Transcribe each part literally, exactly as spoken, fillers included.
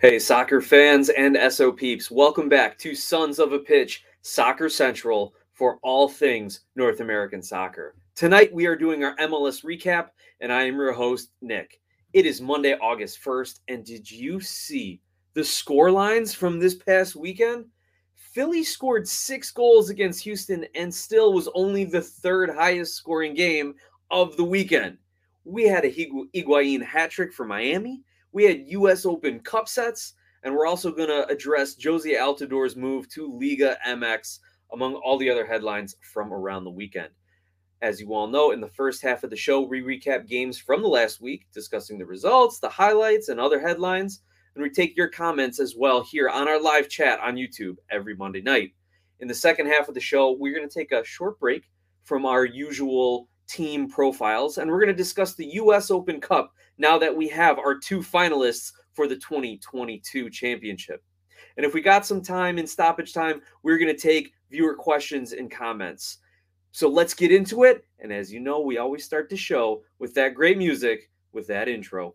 Hey, soccer fans and S O peeps, welcome back to Sons of a Pitch Soccer Central for all things North American soccer. Tonight we are doing our M L S recap, and I am your host, Nick. It is Monday, August first, and did you see the score lines from this past weekend? Philly scored six goals against Houston and still was only the third highest scoring game of the weekend. We had a Higu- Higuain hat trick for Miami. We had U S Open Cup sets, and we're also going to address Jozy Altidore's move to Liga M X, among all the other headlines from around the weekend. As you all know, in the first half of the show, we recap games from the last week, discussing the results, the highlights, and other headlines, and we take your comments as well here on our live chat on YouTube every Monday night. In the second half of the show, we're going to take a short break from our usual team profiles, and we're going to discuss the U S Open Cup now that we have our two finalists for the twenty twenty-two championship. And if we got some time in stoppage time, we're going to take viewer questions and comments. So let's get into it. And as you know, we always start the show with that great music, with that intro.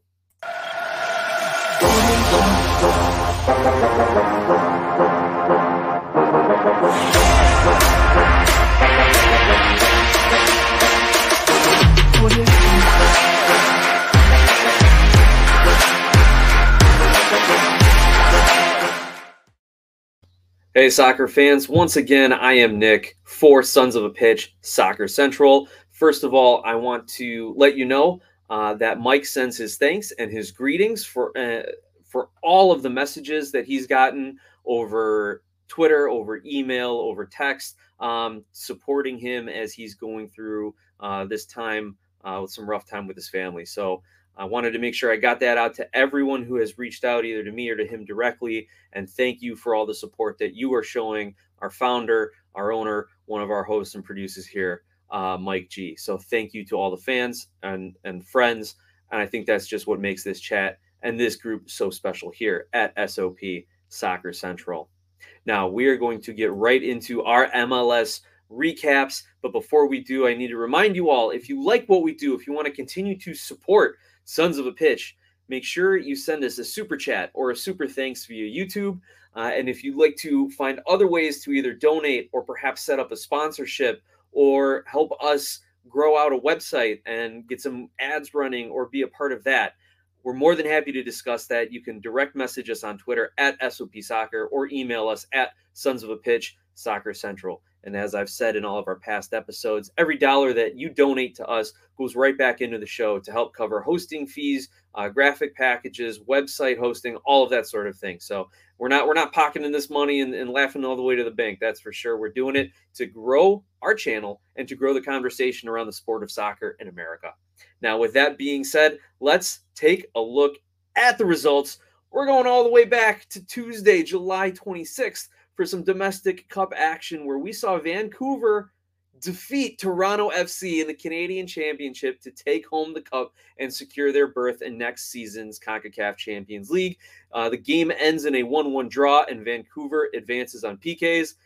Hey, soccer fans. Once again, I am Nick for Sons of a Pitch Soccer Central. First of all, I want to let you know uh, that Mike sends his thanks and his greetings for uh, for all of the messages that he's gotten over Twitter, over email, over text, um, supporting him as he's going through uh, this time uh, with some rough time with his family. So I wanted to make sure I got that out to everyone who has reached out either to me or to him directly. And thank you for all the support that you are showing our founder, our owner, one of our hosts and producers here, uh, Mike G. So thank you to all the fans and, and friends. And I think that's just what makes this chat and this group so special here at S O P Soccer Central. Now, we are going to get right into our M L S recaps. But before we do, I need to remind you all, if you like what we do, if you want to continue to support Sons of a Pitch, make sure you send us a super chat or a super thanks via YouTube. Uh, and if you'd like to find other ways to either donate or perhaps set up a sponsorship or help us grow out a website and get some ads running or be a part of that, we're more than happy to discuss that. You can direct message us on Twitter at S O P Soccer or email us at Sons of a Pitch Soccer Central. And as I've said in all of our past episodes, every dollar that you donate to us goes right back into the show to help cover hosting fees, uh, graphic packages, website hosting, all of that sort of thing. So we're not we're not pocketing this money and, and laughing all the way to the bank. That's for sure. We're doing it to grow our channel and to grow the conversation around the sport of soccer in America. Now, with that being said, let's take a look at the results. We're going all the way back to Tuesday, July twenty-sixth. For some domestic cup action where we saw Vancouver defeat Toronto F C in the Canadian Championship to take home the cup and secure their berth in next season's CONCACAF Champions League. Uh, the game ends in a one one draw, and Vancouver advances on P Ks.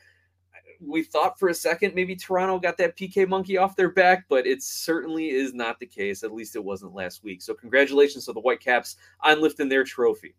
We thought for a second maybe Toronto got that P K monkey off their back, but it certainly is not the case. At least it wasn't last week. So congratulations to the Whitecaps on lifting their trophy.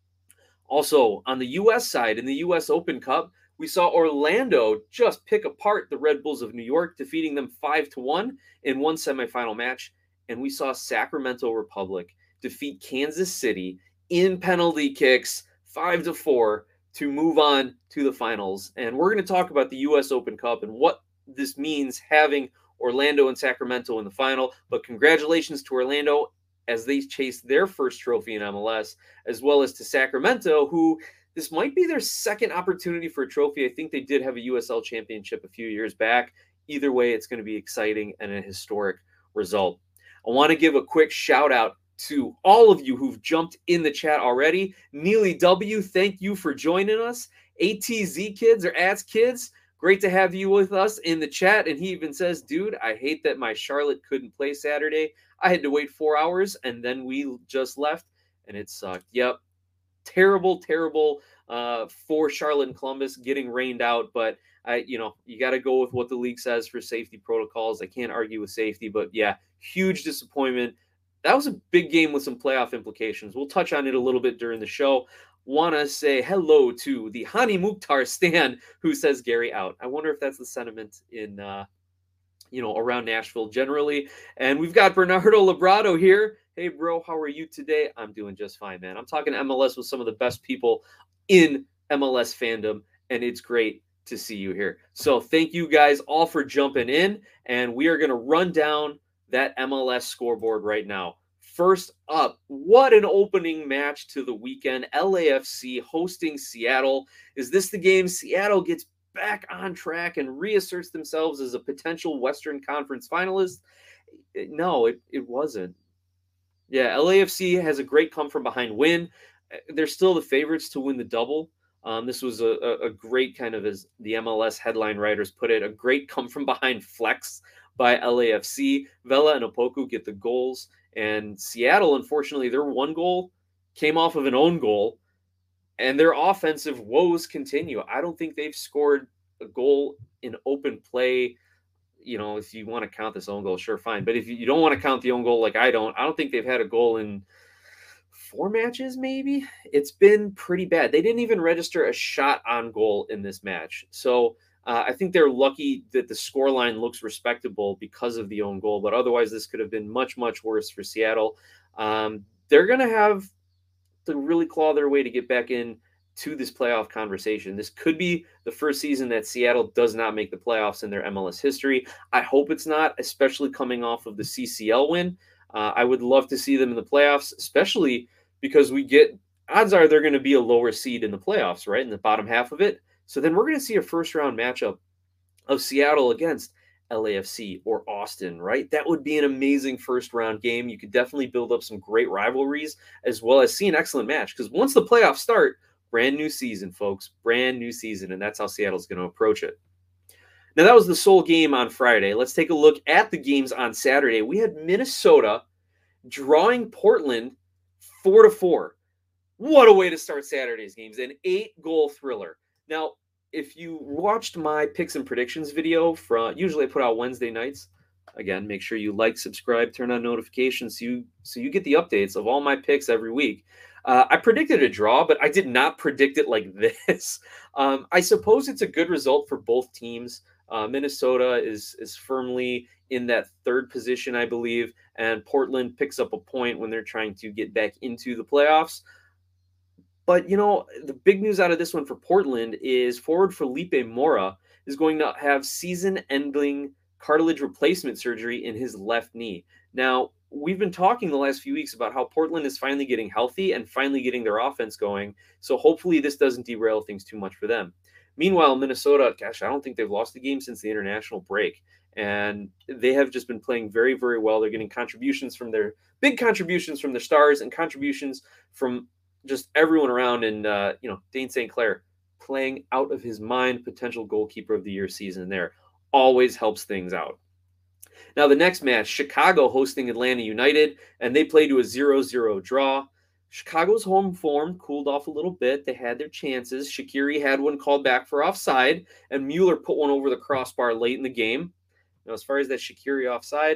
Also, on the U S side, in the U S Open Cup, we saw Orlando just pick apart the Red Bulls of New York, defeating them five to one in one semifinal match. And we saw Sacramento Republic defeat Kansas City in penalty kicks five to four to move on to the finals. And we're going to talk about the U S Open Cup and what this means having Orlando and Sacramento in the final. But congratulations to Orlando as they chase their first trophy in M L S, as well as to Sacramento, who this might be their second opportunity for a trophy. I think they did have a U S L championship a few years back. Either way, it's going to be exciting and a historic result. I want to give a quick shout out to all of you who've jumped in the chat already. Neely W., thank you for joining us. A T Z Kids or Ats Kids, great to have you with us in the chat. And he even says, dude, I hate that my Charlotte couldn't play Saturday. I had to wait four hours, and then we just left, and it sucked. Yep, terrible, terrible uh, for Charlotte and Columbus getting rained out. But, I, you know, you got to go with what the league says for safety protocols. I can't argue with safety, but, yeah, huge disappointment. That was a big game with some playoff implications. We'll touch on it a little bit during the show. want to say hello to the Hani Mukhtar Stan, who says Gary out. I wonder if that's the sentiment in, uh, you know, around Nashville generally. And we've got Bernardo Labrado here. Hey, bro, how are you today? I'm doing just fine, man. I'm talking M L S with some of the best people in M L S fandom, and it's great to see you here. So thank you guys all for jumping in, and we are going to run down that M L S scoreboard right now. First up, what an opening match to the weekend. L A F C hosting Seattle. Is this the game Seattle gets back on track and reasserts themselves as a potential Western Conference finalist? No, it, it wasn't. Yeah, L A F C has a great come-from-behind win. They're still the favorites to win the double. Um, this was a, a great kind of, as the M L S headline writers put it, a great come-from-behind flex by L A F C. Vela and Opoku get the goals. And Seattle, unfortunately, their one goal came off of an own goal, and their offensive woes continue. I don't think they've scored a goal in open play. You know, if you want to count this own goal, sure, fine. But if you don't want to count the own goal like I don't, I don't think they've had a goal in four matches, maybe. It's been pretty bad. They didn't even register a shot on goal in this match. So uh, I think they're lucky that the scoreline looks respectable because of the own goal, but otherwise this could have been much, much worse for Seattle. Um, they're going to have to really claw their way to get back in to this playoff conversation. This could be the first season that Seattle does not make the playoffs in their M L S history. I hope it's not, especially coming off of the C C L win. Uh, I would love to see them in the playoffs, especially because we get, odds are they're going to be a lower seed in the playoffs, right, in the bottom half of it. So then we're going to see a first-round matchup of Seattle against L A F C or Austin, right? That would be an amazing first-round game. You could definitely build up some great rivalries as well as see an excellent match, because once the playoffs start, brand new season, folks, brand new season, and that's how Seattle's going to approach it. Now, that was the sole game on Friday. Let's take a look at the games on Saturday. We had Minnesota drawing Portland four to four. What a way to start Saturday's games. An eight-goal thriller. Now, if you watched my picks and predictions video, from usually I put out Wednesday nights. Again, make sure you like, subscribe, turn on notifications so you, so you get the updates of all my picks every week. Uh, I predicted a draw, but I did not predict it like this. Um, I suppose it's a good result for both teams. Uh, Minnesota is is firmly in that third position, I believe, and Portland picks up a point when they're trying to get back into the playoffs. But, you know, the big news out of this one for Portland is forward Felipe Mora is going to have season-ending cartilage replacement surgery in his left knee. Now, we've been talking the last few weeks about how Portland is finally getting healthy and finally getting their offense going. So hopefully this doesn't derail things too much for them. Meanwhile, Minnesota, gosh, I don't think they've lost a game since the international break. And they have just been playing very, very well. They're getting contributions from their big contributions from their stars and contributions from just everyone around. And, uh, you know, Dane Saint Clair playing out of his mind, potential goalkeeper of the year season there. Always helps things out. Now, the next match, Chicago hosting Atlanta United, and they played to a zero zero draw. Chicago's home form cooled off a little bit. They had their chances. Shaqiri had one called back for offside, and Mueller put one over the crossbar late in the game. Now, as far as that Shaqiri offside,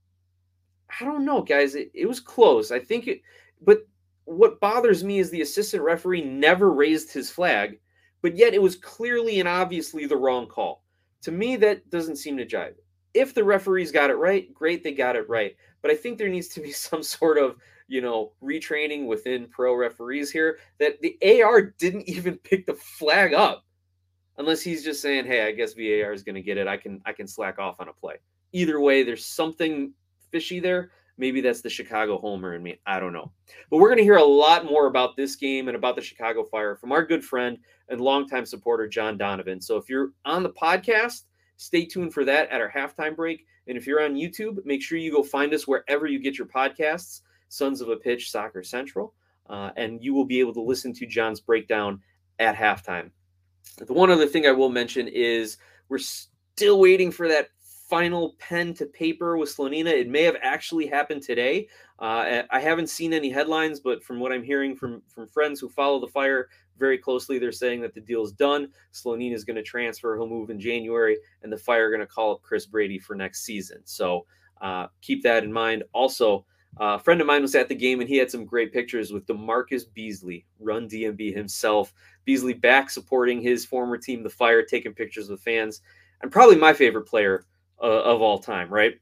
I don't know, guys. It, it was close. I think it, but what bothers me is the assistant referee never raised his flag, but yet it was clearly and obviously the wrong call. To me, that doesn't seem to jive. If the referees got it right, great, they got it right. But I think there needs to be some sort of, you know, retraining within pro referees here, that the A R didn't even pick the flag up, unless he's just saying, hey, I guess V A R is going to get it. I can I can slack off on a play. Either way, there's something fishy there. Maybe that's the Chicago homer in me. I don't know. But we're going to hear a lot more about this game and about the Chicago Fire from our good friend and longtime supporter, John Donovan. So if you're on the podcast, stay tuned for that at our halftime break. And if you're on YouTube, make sure you go find us wherever you get your podcasts, Sons of a Pitch, Soccer Central, uh, and you will be able to listen to John's breakdown at halftime. The one other thing I will mention is we're still waiting for that final pen to paper with Slonina. It may have actually happened today. Uh, I haven't seen any headlines, but from what I'm hearing from, from friends who follow the Fire very closely, they're saying that the deal is done. Slonina is going to transfer. He'll move in January, and the Fire are going to call up Chris Brady for next season. So uh, keep that in mind. Also, Uh, a friend of mine was at the game, and he had some great pictures with DeMarcus Beasley, Run D M B himself. Beasley back supporting his former team, the Fire, taking pictures with fans, and probably my favorite player uh, of all time, right?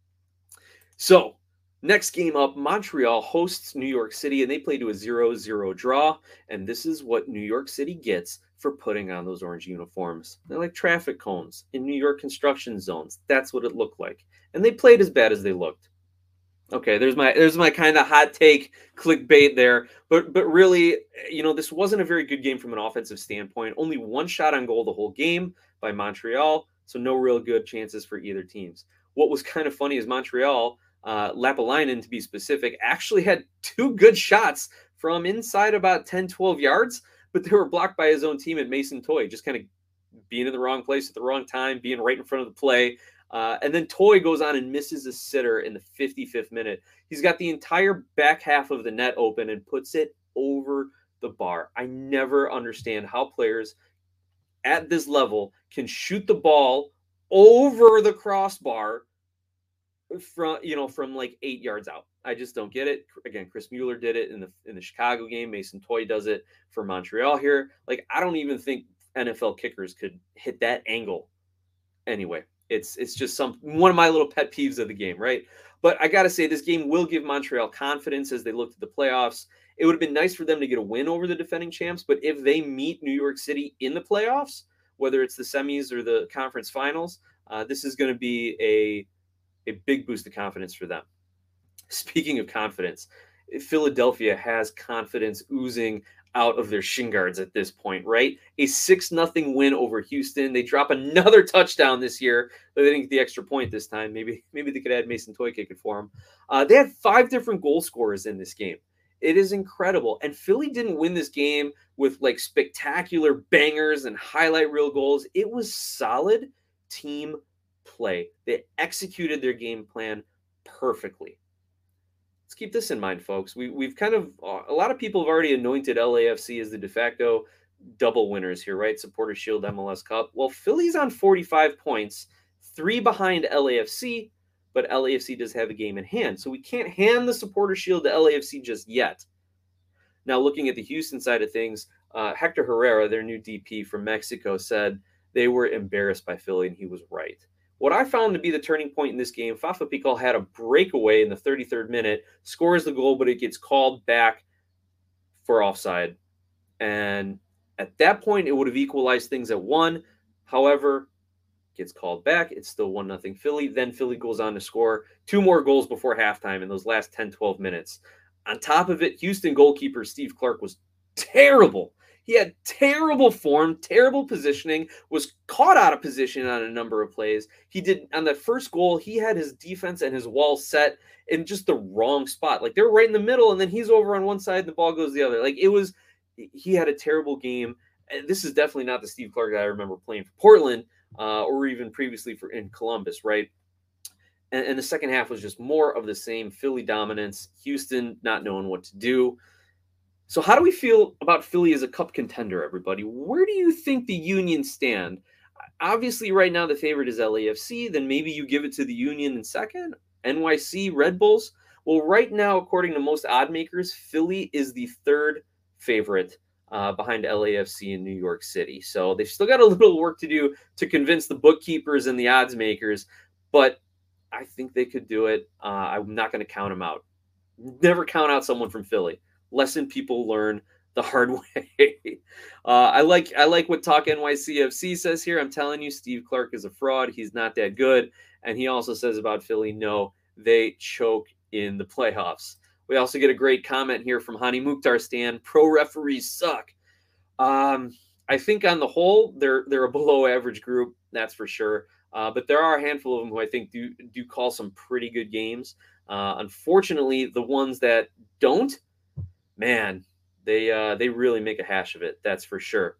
So, next game up, Montreal hosts New York City, and they play to a zero zero draw, and this is what New York City gets for putting on those orange uniforms. They're like traffic cones in New York construction zones. That's what it looked like, and they played as bad as they looked. Okay, there's my there's my kind of hot take clickbait there, but but really, you know, this wasn't a very good game from an offensive standpoint. Only one shot on goal the whole game by Montreal, so no real good chances for either teams. What was kind of funny is Montreal, uh, Lapalainen to be specific, actually had two good shots from inside about ten, twelve yards, but they were blocked by his own teammate Mason Toye, just kind of being in the wrong place at the wrong time, being right in front of the play. Uh, and then Toye goes on and misses a sitter in the fifty-fifth minute. He's got the entire back half of the net open and puts it over the bar. I never understand how players at this level can shoot the ball over the crossbar from, you know, from like eight yards out. I just don't get it. Again, Chris Mueller did it in the in the Chicago game. Mason Toye does it for Montreal here. Like, I don't even think N F L kickers could hit that angle. Anyway, it's it's just some one of my little pet peeves of the game, right? But I got to say, this game will give Montreal confidence as they look to the playoffs. It would have been nice for them to get a win over the defending champs, but if they meet New York City in the playoffs, whether it's the semis or the conference finals, uh, this is going to be a, a big boost of confidence for them. Speaking of confidence, Philadelphia has confidence oozing out of their shin guards at this point, right? A six nothing win over Houston. They drop another touchdown this year. They didn't get the extra point this time. Maybe maybe they could add Mason Toye kicking for them. Uh, they had five different goal scorers in this game. It is incredible. And Philly didn't win this game with like spectacular bangers and highlight reel goals. It was solid team play. They executed their game plan perfectly. Let's keep this in mind, folks. We, we've kind of, a lot of people have already anointed L A F C as the de facto double winners here, right? Supporter Shield, M L S Cup. Well, Philly's on forty-five points, three behind L A F C, but L A F C does have a game in hand. So we can't hand the Supporter Shield to L A F C just yet. Now, looking at the Houston side of things, uh, Hector Herrera, their new D P from Mexico, said they were embarrassed by Philly, and he was right. What I found to be the turning point in this game, Fafa Pikal had a breakaway in the thirty-third minute, scores the goal, but it gets called back for offside. And at that point, it would have equalized things at one. However, gets called back. It's still one nothing Philly. Then Philly goes on to score two more goals before halftime in those last ten, twelve minutes. On top of it, Houston goalkeeper Steve Clark was terrible. He had terrible form, terrible positioning, was caught out of position on a number of plays. He did, on that first goal, he had his defense and his wall set in just the wrong spot. Like, they were right in the middle, and then he's over on one side, and the ball goes the other. Like, it was, he had a terrible game. This is definitely not the Steve Clark that I remember playing for Portland, uh, or even previously for in Columbus, right? And, and the second half was just more of the same Philly dominance, Houston not knowing what to do. So how do we feel about Philly as a cup contender, everybody? Where do you think the Union stand? Obviously, right now, the favorite is L A F C. Then maybe you give it to the Union in second. N Y C, Red Bulls. Well, right now, according to most odd makers, Philly is the third favorite uh, behind L A F C in New York City. So they've still got a little work to do to convince the bookkeepers and the odds makers. But I think they could do it. Uh, I'm not going to count them out. Never count out someone from Philly. Lesson people learn the hard way. uh, I like I like what Talk N Y C F C says here. I'm telling you, Steve Clark is a fraud. He's not that good. And he also says about Philly, no, they choke in the playoffs. We also get a great comment here from Hani Mukhtar Stan. Pro referees suck. Um, I think on the whole, they're they're a below average group. That's for sure. Uh, but there are a handful of them who I think do do call some pretty good games. Uh, unfortunately, the ones that don't, man, they uh, they really make a hash of it. That's for sure.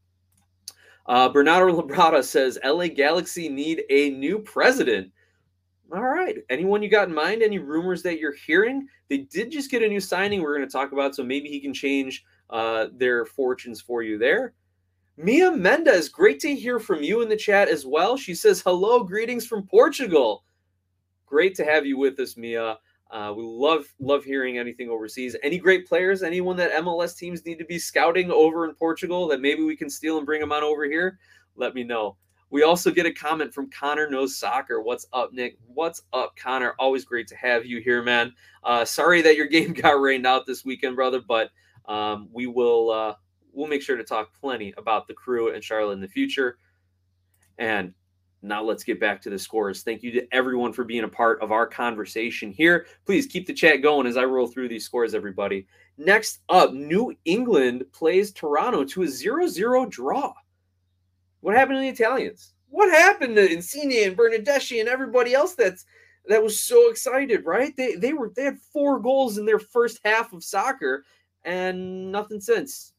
Uh, Bernardo Labrada says, L A Galaxy need a new president. All right. Anyone you got in mind? Any rumors that you're hearing? They did just get a new signing we're going to talk about, so maybe he can change uh, their fortunes for you there. Mia Mendez, great to hear from you in the chat as well. She says, hello, greetings from Portugal. Great to have you with us, Mia. Uh, we love love hearing anything overseas. Any great players, anyone that M L S teams need to be scouting over in Portugal that maybe we can steal and bring them on over here, let me know. We also get a comment from Connor Knows Soccer. What's up, Nick? What's up, Connor? Always great to have you here, man. Uh, sorry that your game got rained out this weekend, brother, but um, we will uh, we'll make sure to talk plenty about the Crew and Charlotte in the future. And now let's get back to the scores. Thank you to everyone for being a part of our conversation here. Please keep the chat going as I roll through these scores, everybody. Next up, New England plays Toronto to a zero zero draw. What happened to the Italians? What happened to Insigne and Bernardeschi and everybody else that's that was so excited, right? They they were they had four goals in their first half of soccer and nothing since.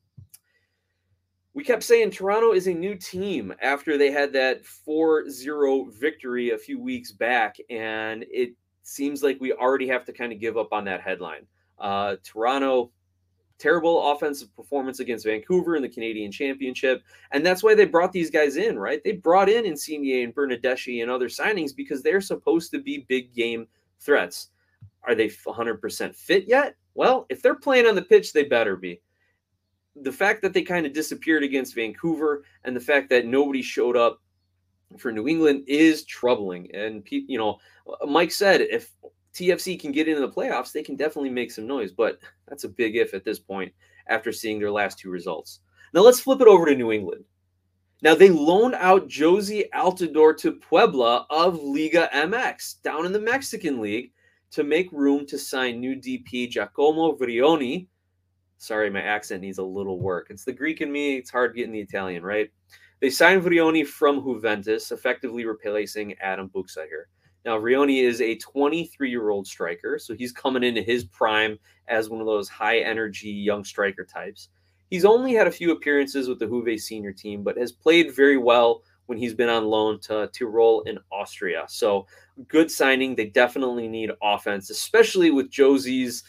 We kept saying Toronto is a new team after they had that four zero victory a few weeks back, and it seems like we already have to kind of give up on that headline. Uh, Toronto, terrible offensive performance against Vancouver in the Canadian Championship, and that's why they brought these guys in, right? They brought in Insigne and Bernardeschi and other signings because they're supposed to be big game threats. Are they one hundred percent fit yet? Well, if they're playing on the pitch, they better be. The fact that they kind of disappeared against Vancouver and the fact that nobody showed up for New England is troubling. And, you know, Mike said if T F C can get into the playoffs, they can definitely make some noise. But that's a big if at this point after seeing their last two results. Now let's flip it over to New England. Now they loaned out Jozy Altidore to Puebla of Liga M X down in the Mexican League to make room to sign new D P Giacomo Vrioni. Sorry, my accent needs a little work. It's the Greek in me. It's hard getting the Italian, right? They signed Vrioni from Juventus, effectively replacing Adam Buxa here. Now, Vrioni is a twenty-three-year-old striker, so he's coming into his prime as one of those high-energy young striker types. He's only had a few appearances with the Juve senior team, but has played very well when he's been on loan to Tyrol in Austria. So, good signing. They definitely need offense, especially with Jozy's,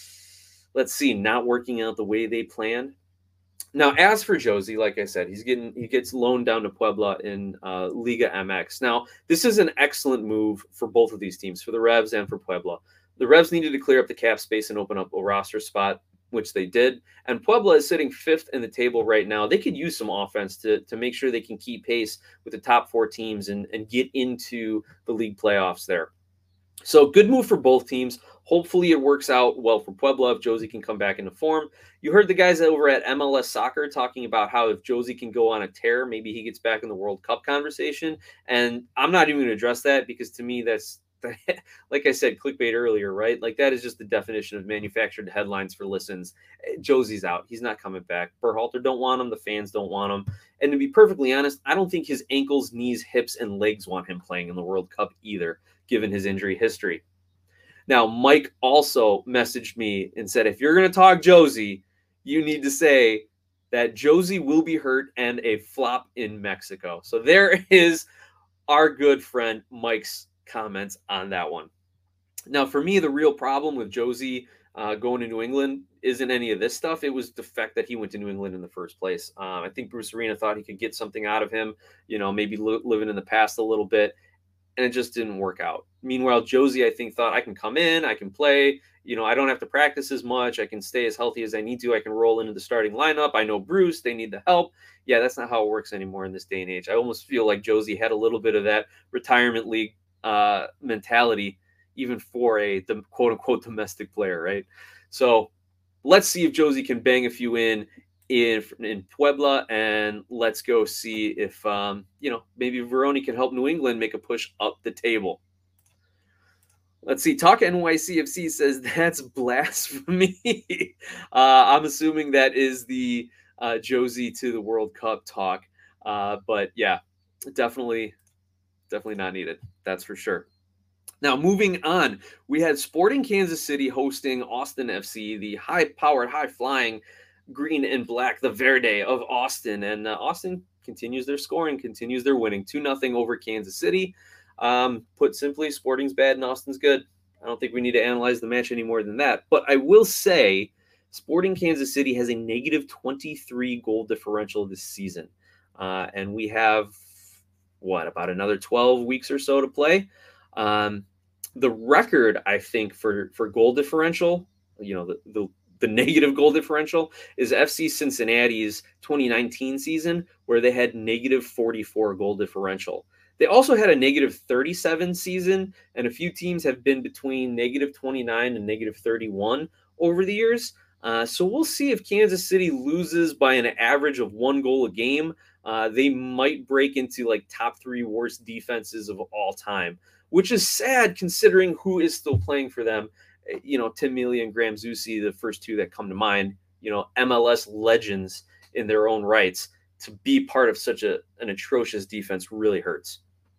let's see, not working out the way they planned. Now, as for Jozy, like I said, he's getting he gets loaned down to Puebla in uh, Liga M X. Now, this is an excellent move for both of these teams, for the Revs and for Puebla. The Revs needed to clear up the cap space and open up a roster spot, which they did. And Puebla is sitting fifth in the table right now. They could use some offense to, to make sure they can keep pace with the top four teams and, and get into the league playoffs there. So good move for both teams. Hopefully it works out well for Puebla if Jozy can come back into form. You heard the guys over at M L S Soccer talking about how if Jozy can go on a tear, maybe he gets back in the World Cup conversation. And I'm not even going to address that because to me that's, like I said, clickbait earlier, right? Like that is just the definition of manufactured headlines for listens. Jozy's out. He's not coming back. Berhalter don't want him. The fans don't want him. And to be perfectly honest, I don't think his ankles, knees, hips, and legs want him playing in the World Cup either, given his injury history. Now, Mike also messaged me and said, if you're going to talk Jozy, you need to say that Jozy will be hurt and a flop in Mexico. So there is our good friend Mike's comments on that one. Now, for me, the real problem with Jozy uh, going to New England isn't any of this stuff. It was the fact that he went to New England in the first place. Uh, I think Bruce Arena thought he could get something out of him, you know, maybe li- living in the past a little bit. And it just didn't work out. Meanwhile, Jozy, I think, thought I can come in, I can play. You know, I don't have to practice as much. I can stay as healthy as I need to. I can roll into the starting lineup. I know Bruce. They need the help. Yeah, that's not how it works anymore in this day and age. I almost feel like Jozy had a little bit of that retirement league uh, mentality, even for a the quote-unquote domestic player, right? So let's see if Jozy can bang a few in. In, in Puebla, and let's go see if, um, you know, maybe Vrioni can help New England make a push up the table. Let's see. Talk N Y C F C says that's blasphemy. uh, I'm assuming that is the uh, Jozy to the World Cup talk. Uh, but yeah, definitely, definitely not needed. That's for sure. Now, moving on, we had Sporting Kansas City hosting Austin F C, the high-powered, high-flying green and black, the Verde of Austin. And uh, Austin continues their scoring, continues their winning. two nothing over Kansas City. Um, put simply, Sporting's bad and Austin's good. I don't think we need to analyze the match any more than that. But I will say Sporting Kansas City has a negative twenty-three goal differential this season. Uh, and we have, what, about another twelve weeks or so to play. Um, The record, I think, for, for goal differential, you know, the, the, the negative goal differential is F C Cincinnati's twenty nineteen season, where they had negative forty-four goal differential. They also had a negative thirty-seven season, and a few teams have been between negative twenty-nine and negative thirty-one over the years. Uh, so we'll see if Kansas City loses by an average of one goal a game. Uh, they might break into like top three worst defenses of all time, which is sad considering who is still playing for them. You know, Tim Mealy and Graham Zusi, the first two that come to mind, you know, M L S legends in their own rights. To be part of such a, an atrocious defense really hurts.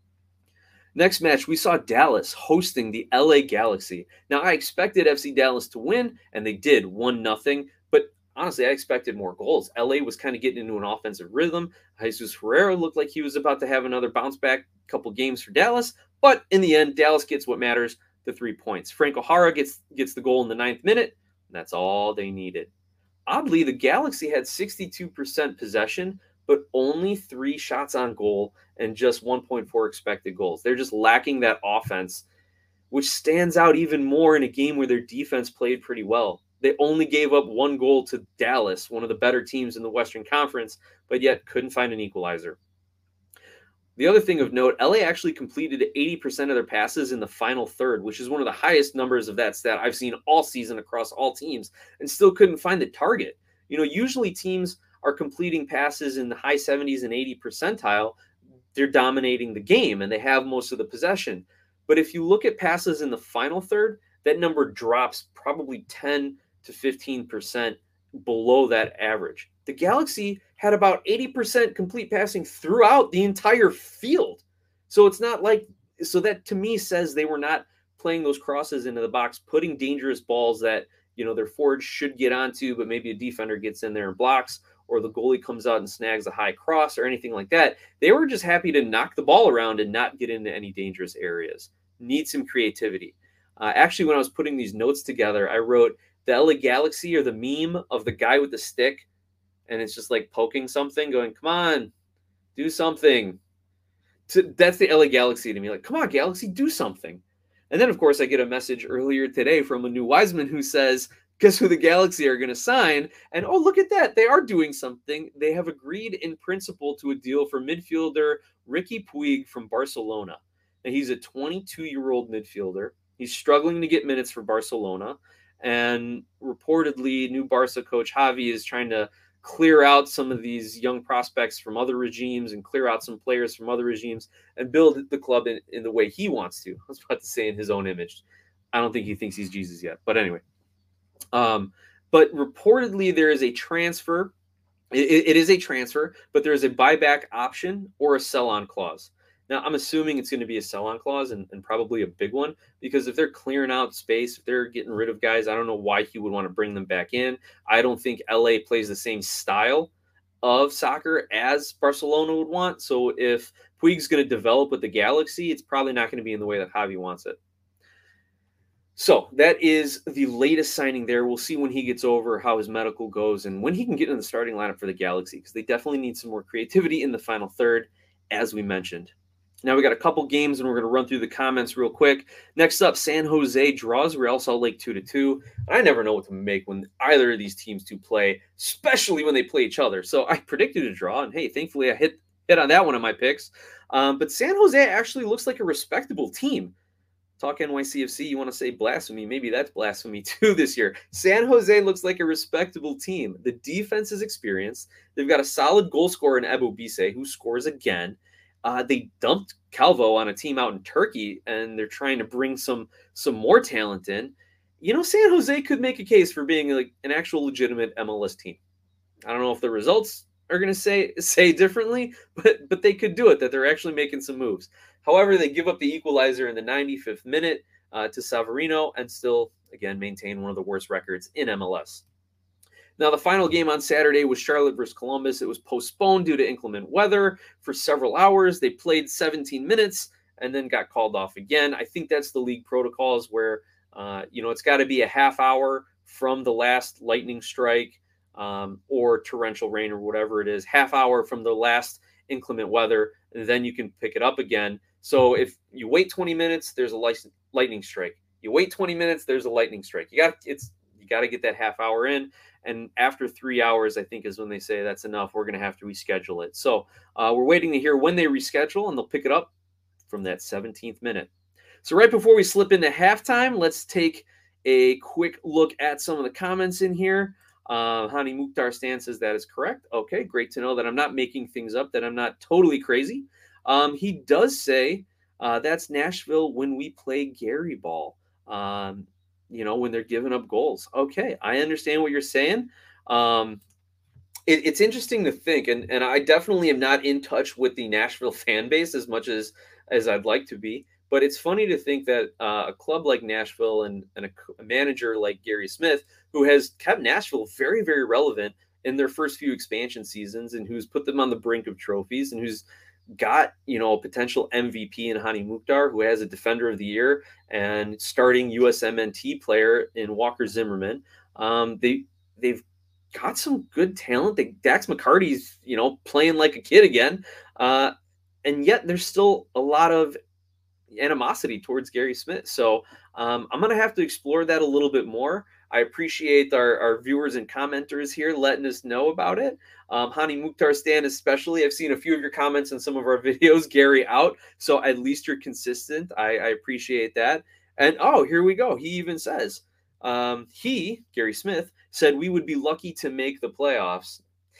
Next match, we saw Dallas hosting the L A Galaxy. Now, I expected F C Dallas to win, and they did, one nothing. But honestly, I expected more goals. L A was kind of getting into an offensive rhythm. Jesus Ferreira looked like he was about to have another bounce back couple games for Dallas. But in the end, Dallas gets what matters, the three points. Franco Jara gets, gets the goal in the ninth minute. And that's all they needed. Oddly, the Galaxy had sixty-two percent possession, but only three shots on goal and just one point four expected goals. They're just lacking that offense, which stands out even more in a game where their defense played pretty well. They only gave up one goal to Dallas, one of the better teams in the Western Conference, but yet couldn't find an equalizer. The other thing of note, L A actually completed eighty percent of their passes in the final third, which is one of the highest numbers of that stat I've seen all season across all teams, and still couldn't find the target. You know, usually teams are completing passes in the high seventies and eighty percentile. They're dominating the game and they have most of the possession. But if you look at passes in the final third, that number drops probably ten to fifteen percent below that average. The Galaxy had about eighty percent complete passing throughout the entire field. So it's not like, so that to me says they were not playing those crosses into the box, putting dangerous balls that, you know, their forwards should get onto, but maybe a defender gets in there and blocks, or the goalie comes out and snags a high cross or anything like that. They were just happy to knock the ball around and not get into any dangerous areas. Need some creativity. Uh, actually, when I was putting these notes together, I wrote the L A Galaxy, or the meme of the guy with the stick, and it's just like poking something, going, come on, do something. To, that's the L A Galaxy to me. Like, come on, Galaxy, do something. And then, of course, I get a message earlier today from a new Wiseman who says, guess who the Galaxy are going to sign? And, oh, look at that. They are doing something. They have agreed in principle to a deal for midfielder Riqui Puig from Barcelona. Now, he's a twenty-two-year-old midfielder. He's struggling to get minutes for Barcelona. And reportedly, new Barca coach Javi is trying to clear out some of these young prospects from other regimes and clear out some players from other regimes and build the club in, in the way he wants to. I was about to say in his own image. I don't think he thinks he's Jesus yet. But anyway. Um, but reportedly there is a transfer. It, it is a transfer, but there is a buyback option or a sell-on clause. Now, I'm assuming it's going to be a sell-on clause and, and probably a big one, because if they're clearing out space, if they're getting rid of guys, I don't know why he would want to bring them back in. I don't think L A plays the same style of soccer as Barcelona would want. So if Puig's going to develop with the Galaxy, it's probably not going to be in the way that Javi wants it. So that is the latest signing there. We'll see when he gets over, how his medical goes, and when he can get in the starting lineup for the Galaxy, because they definitely need some more creativity in the final third, as we mentioned. Now we got a couple games, and we're going to run through the comments real quick. Next up, San Jose draws Real Salt Lake two to two. I never know what to make when either of these teams two play, especially when they play each other. So I predicted a draw, and hey, thankfully I hit hit on that one of my picks. Um, but San Jose actually looks like a respectable team. Talk N Y C F C, you want to say blasphemy. Maybe that's blasphemy too this year. San Jose looks like a respectable team. The defense is experienced. They've got a solid goal scorer in Ebou Bisse, who scores again. Uh, they dumped Calvo on a team out in Turkey, and they're trying to bring some some more talent in. You know, San Jose could make a case for being like an actual legitimate M L S team. I don't know if the results are going to say say differently, but but they could do it, that they're actually making some moves. However, they give up the equalizer in the ninety-fifth minute uh, to Savarino and still, again, maintain one of the worst records in M L S. Now, the final game on Saturday was Charlotte versus Columbus. It was postponed due to inclement weather for several hours. They played seventeen minutes and then got called off again. I think that's the league protocols where, uh, you know, it's got to be a half hour from the last lightning strike um, or torrential rain or whatever it is, half hour from the last inclement weather, and then you can pick it up again. So if you wait twenty minutes, there's a lightning strike. You wait twenty minutes, there's a lightning strike. You got it's you got to get that half hour in, and after three hours, I think is when they say that's enough. We're going to have to reschedule it. So uh, we're waiting to hear when they reschedule, and they'll pick it up from that seventeenth minute. So right before we slip into halftime, let's take a quick look at some of the comments in here. Uh, Hani Mukhtar Stan says that is correct. Okay, great to know that I'm not making things up, that I'm not totally crazy. Um, he does say uh, that's Nashville when we play Gary ball, um, you know, when they're giving up goals. Okay, I understand what you're saying. Um, it, it's interesting to think, and, and I definitely am not in touch with the Nashville fan base as much as, as I'd like to be. But it's funny to think that uh, a club like Nashville and, and a, a manager like Gary Smith, who has kept Nashville very, very relevant in their first few expansion seasons and who's put them on the brink of trophies and who's got, you know, a potential M V P in Hani Mukhtar, who has a Defender of the Year and starting U S M N T player in Walker Zimmerman. Um, they, they've got some good talent. They, Dax McCarty's, you know, playing like a kid again. Uh, and yet there's still a lot of animosity towards Gary Smith. So um, I'm going to have to explore that a little bit more. I appreciate our, our viewers and commenters here letting us know about it. Um, Hani Mukhtar Stan especially. I've seen a few of your comments in some of our videos, Gary out. So at least you're consistent. I, I appreciate that. And oh, here we go. He even says, um, he, Gary Smith, said we would be lucky to make the playoffs.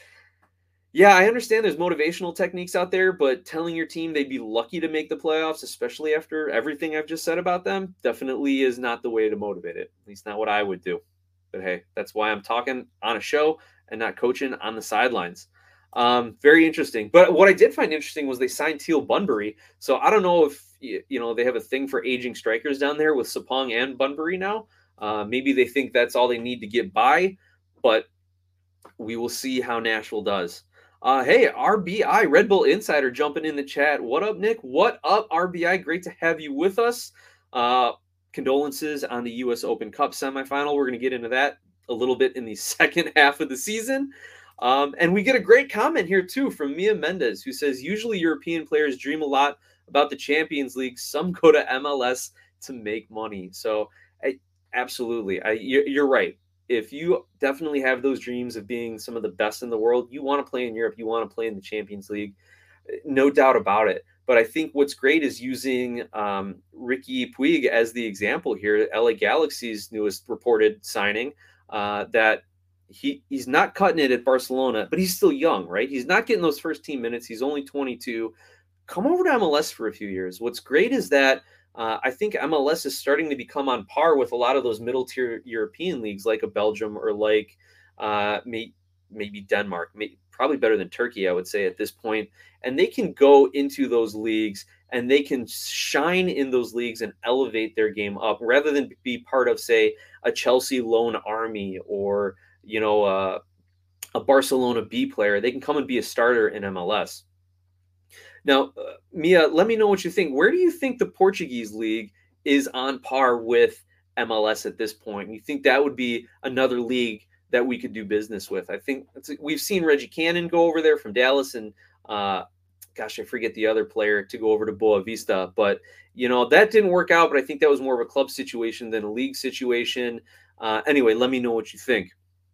Yeah, I understand there's motivational techniques out there, but telling your team they'd be lucky to make the playoffs, especially after everything I've just said about them, definitely is not the way to motivate it. At least not what I would do. But hey, that's why I'm talking on a show and not coaching on the sidelines. Um, very interesting. But what I did find interesting was they signed Teal Bunbury. So I don't know if, you know, they have a thing for aging strikers down there with Sapong and Bunbury now. Uh, maybe they think that's all they need to get by, but we will see how Nashville does. Uh, hey, R B I, Red Bull Insider jumping in the chat. What up, Nick? What up, R B I? Great to have you with us. Uh, condolences on the U S Open Cup semifinal. We're going to get into that a little bit in the second half of the season. Um, and we get a great comment here, too, from Mia Mendez, who says, usually European players dream a lot about the Champions League. Some go to M L S to make money. So, I, absolutely. I, you're right. If you definitely have those dreams of being some of the best in the world, you want to play in Europe, you want to play in the Champions League, no doubt about it. But I think what's great is using um, Ricky Puig as the example here, L A Galaxy's newest reported signing, uh, that he he's not cutting it at Barcelona, but he's still young, right? He's not getting those first team minutes. He's only twenty-two. Come over to M L S for a few years. What's great is that Uh, I think M L S is starting to become on par with a lot of those middle-tier European leagues like a Belgium or like uh, may, maybe Denmark, may, probably better than Turkey, I would say at this point. And they can go into those leagues and they can shine in those leagues and elevate their game up rather than be part of, say, a Chelsea loan army or, you know, uh, a Barcelona B player. They can come and be a starter in M L S. Now, uh, Mia, let me know what you think. Where do you think the Portuguese league is on par with M L S at this point? You think that would be another league that we could do business with? I think it's, we've seen Reggie Cannon go over there from Dallas and, uh, gosh, I forget the other player to go over to Boa Vista. But, you know, that didn't work out, but I think that was more of a club situation than a league situation. Uh, anyway, let me know what you think.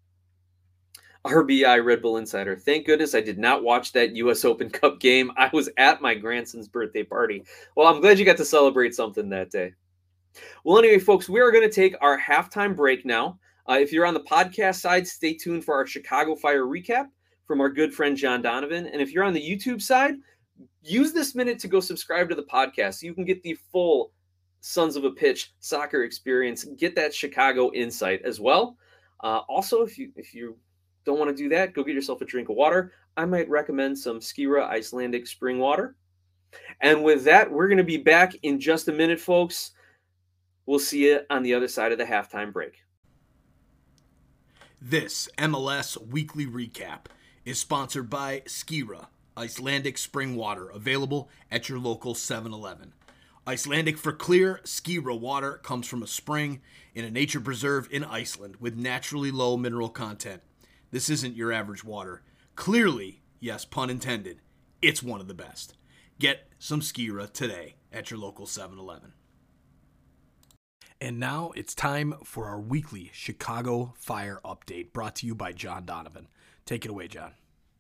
R B I Red Bull Insider. Thank goodness I did not watch that U S Open Cup game. I was at my grandson's birthday party. Well, I'm glad you got to celebrate something that day. Well, anyway, folks, we are going to take our halftime break now. Uh, if you're on the podcast side, stay tuned for our Chicago Fire recap from our good friend John Donovan. And if you're on the YouTube side, use this minute to go subscribe to the podcast so you can get the full Sons of a Pitch soccer experience. Get that Chicago insight as well. Uh, also, if you if you don't want to do that, go get yourself a drink of water. I might recommend some Skira Icelandic spring water. And with that, we're going to be back in just a minute, folks. We'll see you on the other side of the halftime break. This M L S Weekly Recap is sponsored by Skira Icelandic spring water, available at your local seven eleven. Icelandic for clear, Skira water comes from a spring in a nature preserve in Iceland with naturally low mineral content. This isn't your average water. Clearly, yes, pun intended, it's one of the best. Get some Skira today at your local seven eleven. And now it's time for our weekly Chicago Fire update brought to you by John Donovan. Take it away, John.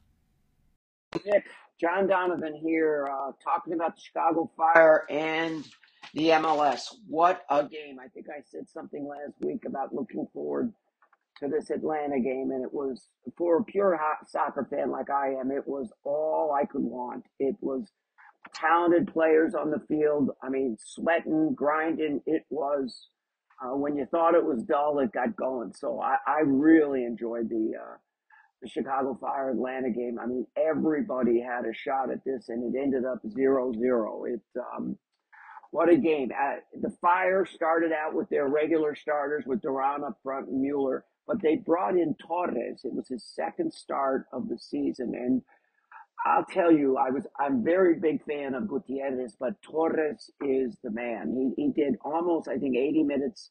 Nick, John Donovan here, uh, talking about the Chicago Fire and the M L S. What a game. I think I said something last week about looking forward to this Atlanta game, and it was, for a pure ho- soccer fan like I am, it was all I could want. It was talented players on the field. I mean, sweating, grinding. It was, uh, when you thought it was dull, it got going. So I, I really enjoyed the, uh, the Chicago Fire Atlanta game. I mean, everybody had a shot at this, and it ended up zero zero. It, um, what a game. Uh, the Fire started out with their regular starters with Duran up front and Mueller, but they brought in Torres. It was his second start of the season, and I'll tell you, I was I'm very big fan of Gutierrez, but Torres is the man. He he did almost, I think, eighty minutes.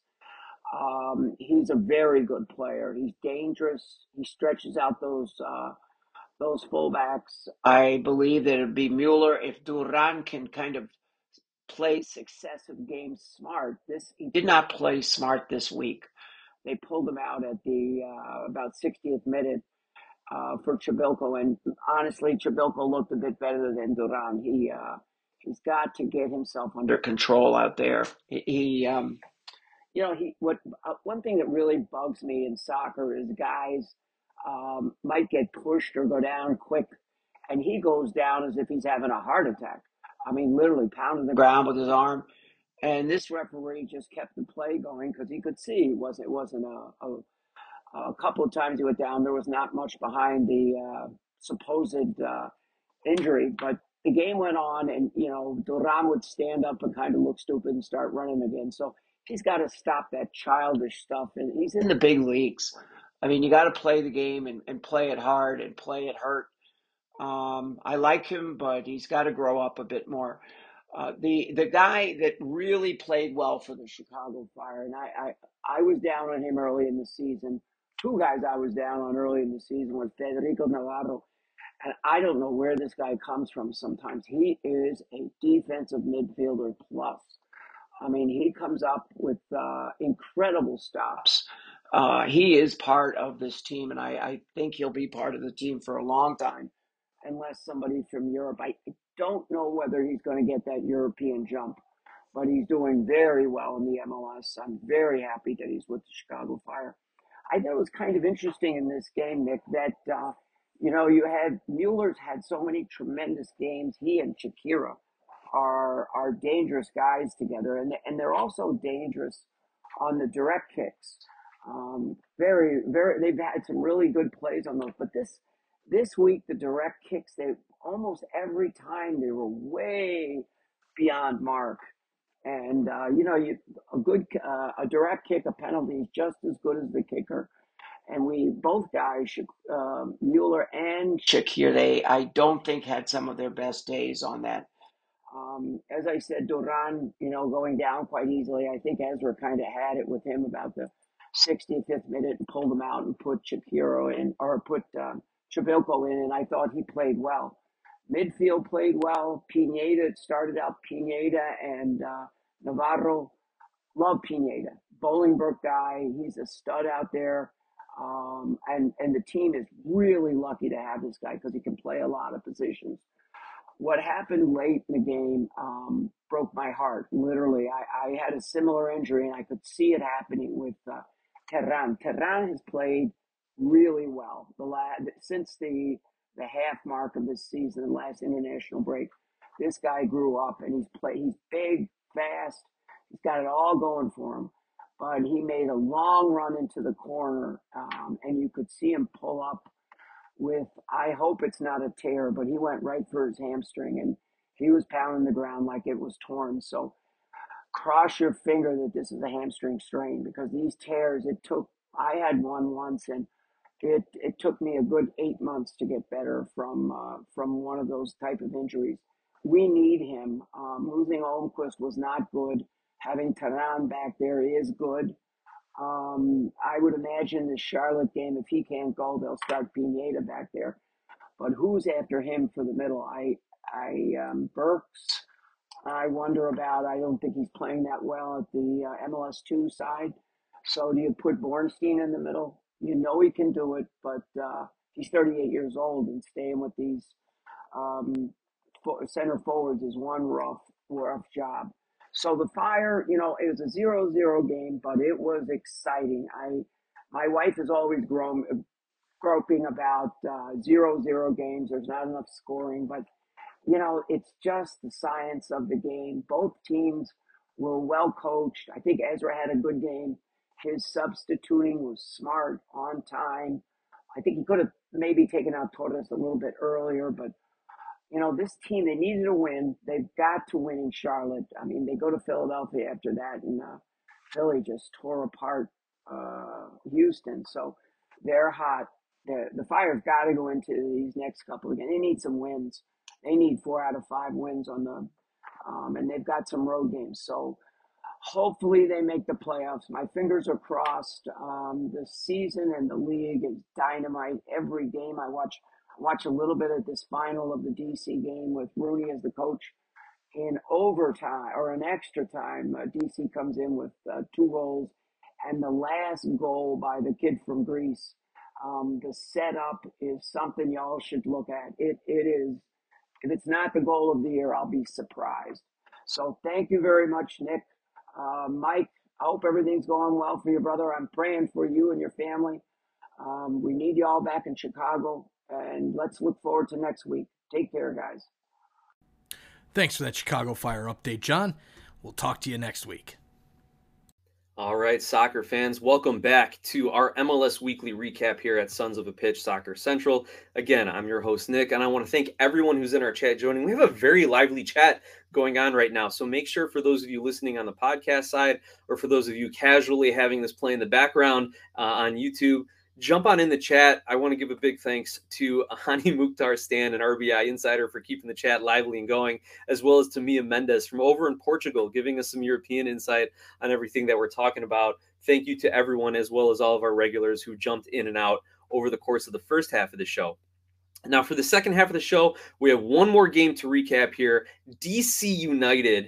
Um, he's a very good player. He's dangerous. He stretches out those uh, those fullbacks. I believe that it'd be Mueller if Duran can kind of play successive games smart. This he did not play smart this week. They pulled him out at the uh, about sixtieth minute uh, for Chabilco, and honestly, Chabilco looked a bit better than Duran. He uh, he's got to get himself under control out there. He, he um, you know, he what uh, one thing that really bugs me in soccer is guys um, might get pushed or go down quick, and he goes down as if he's having a heart attack. I mean, literally pounding the ground with his arm. And this referee just kept the play going because he could see it wasn't it wasn't a, a a couple of times he went down. There was not much behind the uh, supposed uh, injury, but the game went on, and you know Duran would stand up and kind of look stupid and start running again. So he's got to stop that childish stuff, and he's in the big leagues. I mean, you got to play the game and, and play it hard and play it hurt. Um, I like him, but he's got to grow up a bit more. Uh, the the guy that really played well for the Chicago Fire, and I, I I was down on him early in the season. Two guys I was down on early in the season was Federico Navarro, and I don't know where this guy comes from. Sometimes he is a defensive midfielder plus. I mean, he comes up with uh, incredible stops. Uh, he is part of this team, and I, I think he'll be part of the team for a long time, unless somebody from Europe. I don't know whether he's going to get that European jump, but he's doing very well in the M L S. I'm very happy that he's with the Chicago Fire. I thought it was kind of interesting in this game, Nick, that uh, you know you had Mueller's had so many tremendous games. He and Shakira are are dangerous guys together, and and they're also dangerous on the direct kicks. Um, very, very. They've had some really good plays on those, but this this week the direct kicks, they almost every time they were way beyond mark. And uh, you know, you a good uh, a direct kick, a penalty is just as good as the kicker. And we both guys, uh, Mueller and Shakir, they I don't think had some of their best days on that. Um, as I said, Duran, you know, going down quite easily. I think Ezra kind of had it with him about the sixty-fifth minute and pulled him out and put Shakiro in, or put um, Chavilco in, and I thought he played well. Midfield played well. Pineda, it started out Pineda and uh, Navarro. Love Pineda. Bolingbrook guy. He's a stud out there. Um, and, and the team is really lucky to have this guy because he can play a lot of positions. What happened late in the game um, broke my heart. Literally, I, I had a similar injury, and I could see it happening with uh, Terran. Terran has played really well the last, since the the half mark of this season, the last international break. This guy grew up, and he's play. He's big, fast. He's got it all going for him. But he made a long run into the corner, um, and you could see him pull up with, I hope it's not a tear, but he went right for his hamstring, and he was pounding the ground like it was torn. So cross your finger that this is a hamstring strain, because these tears, it took, I had one once, and it it took me a good eight months to get better from uh, from one of those type of injuries. We need him. Um, losing Olmquist was not good. Having Taran back there is good. Um, I would imagine the Charlotte game, if he can't go, they'll start Pineda back there. But who's after him for the middle? I, I, um, Burks, I wonder about, I don't think he's playing that well at the uh, M L S two side. So do you put Bornstein in the middle? You know he can do it, but uh, he's thirty-eight years old, and staying with these um, center forwards is one rough, rough job. So the Fire, you know, it was a zero zero game, but it was exciting. I, my wife has always grown, groping about uh, zero zero games. There's not enough scoring, but you know, it's just the science of the game. Both teams were well coached. I think Ezra had a good game. His substituting was smart, on time. I think he could have maybe taken out Torres a little bit earlier, but you know, this team, they needed a win. They've got to win in Charlotte. I mean, they go to Philadelphia after that, and uh, Philly just tore apart uh, Houston. So they're hot. The, the Fire's got to go into these next couple again. They need some wins. They need four out of five wins on the, um, and they've got some road games. So hopefully they make the playoffs. My fingers are crossed. Um, the season and the league is dynamite. Every game I watch, watch a little bit of this final of the D C game with Rooney as the coach. In overtime or in extra time, uh, D C comes in with uh, two goals, and the last goal by the kid from Greece. Um, the setup is something y'all should look at. It it is. If it's not the goal of the year, I'll be surprised. So thank you very much, Nick. Uh, Mike, I hope everything's going well for your brother. I'm praying for you and your family. Um, we need you all back in Chicago, and let's look forward to next week. Take care, guys. Thanks for that Chicago Fire update, John. We'll talk to you next week. All right, soccer fans, welcome back to our M L S Weekly Recap here at Sons of a Pitch Soccer Central. Again, I'm your host, Nick, and I want to thank everyone who's in our chat joining. We have a very lively chat going on right now, so make sure for those of you listening on the podcast side, or for those of you casually having this play in the background uh, on YouTube, jump on in the chat. I want to give a big thanks to Hani Mukhtar Stan and R B I Insider for keeping the chat lively and going, as well as to Mia Mendes from over in Portugal, giving us some European insight on everything that we're talking about. Thank you to everyone, as well as all of our regulars who jumped in and out over the course of the first half of the show. Now, for the second half of the show, we have one more game to recap here. D C United.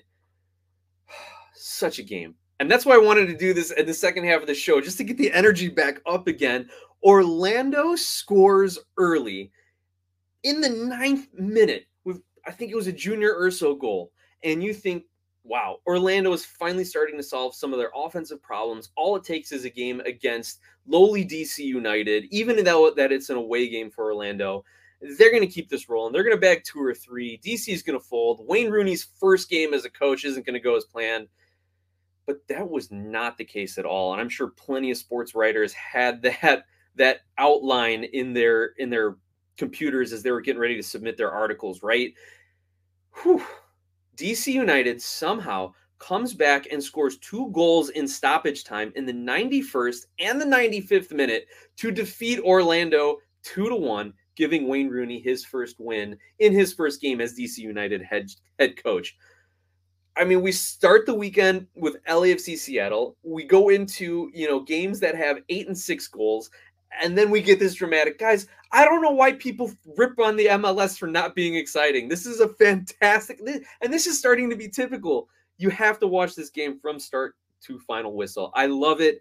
Such a game. And that's why I wanted to do this in the second half of the show, just to get the energy back up again. Orlando scores early in the ninth minute with, I think it was a Junior Urso goal. And you think, wow, Orlando is finally starting to solve some of their offensive problems. All it takes is a game against lowly D C United, even though that it's an away game for Orlando. They're going to keep this rolling. They're going to bag two or three. D C is going to fold. Wayne Rooney's first game as a coach isn't going to go as planned. But that was not the case at all. And I'm sure plenty of sports writers had that that outline in their in their computers as they were getting ready to submit their articles, right? Whew. D C United somehow comes back and scores two goals in stoppage time in the ninety-first and the ninety-fifth minute to defeat Orlando two to one, giving Wayne Rooney his first win in his first game as D C United head, head coach. I mean, we start the weekend with L A F C Seattle. We go into, you know, games that have eight and six goals, and then we get this dramatic. Guys, I don't know why people rip on the M L S for not being exciting. This is a fantastic, and this is starting to be typical. You have to watch this game from start to final whistle. I love it.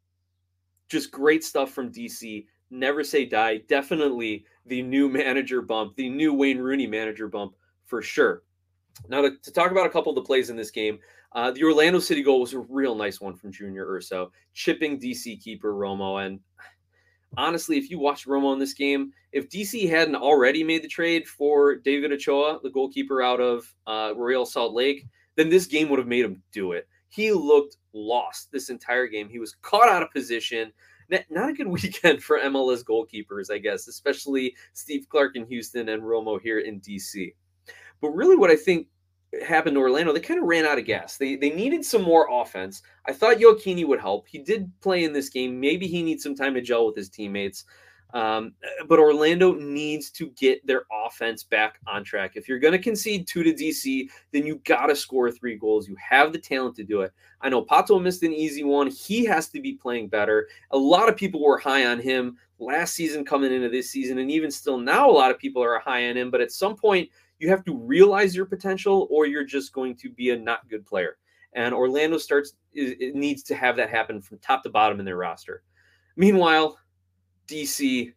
Just great stuff from D C. Never say die. Definitely the new manager bump, the new Wayne Rooney manager bump for sure. Now, to, to talk about a couple of the plays in this game, uh, the Orlando City goal was a real nice one from Junior Urso, chipping D C keeper Romo. And honestly, if you watched Romo in this game, if D C hadn't already made the trade for David Ochoa, the goalkeeper out of uh, Royal Salt Lake, then this game would have made him do it. He looked lost this entire game. He was caught out of position. Not a good weekend for M L S goalkeepers, I guess, especially Steve Clark in Houston and Romo here in D C. But really what I think happened to Orlando, they kind of ran out of gas. They they needed some more offense. I thought Gioacchini would help. He did play in this game. Maybe he needs some time to gel with his teammates. Um, but Orlando needs to get their offense back on track. If you're going to concede two to D C, then you got to score three goals. You have the talent to do it. I know Pato missed an easy one. He has to be playing better. A lot of people were high on him last season coming into this season, and even still now, a lot of people are high on him. But at some point, you have to realize your potential, or you're just going to be a not good player. And Orlando starts it needs to have that happen from top to bottom in their roster. Meanwhile, D C,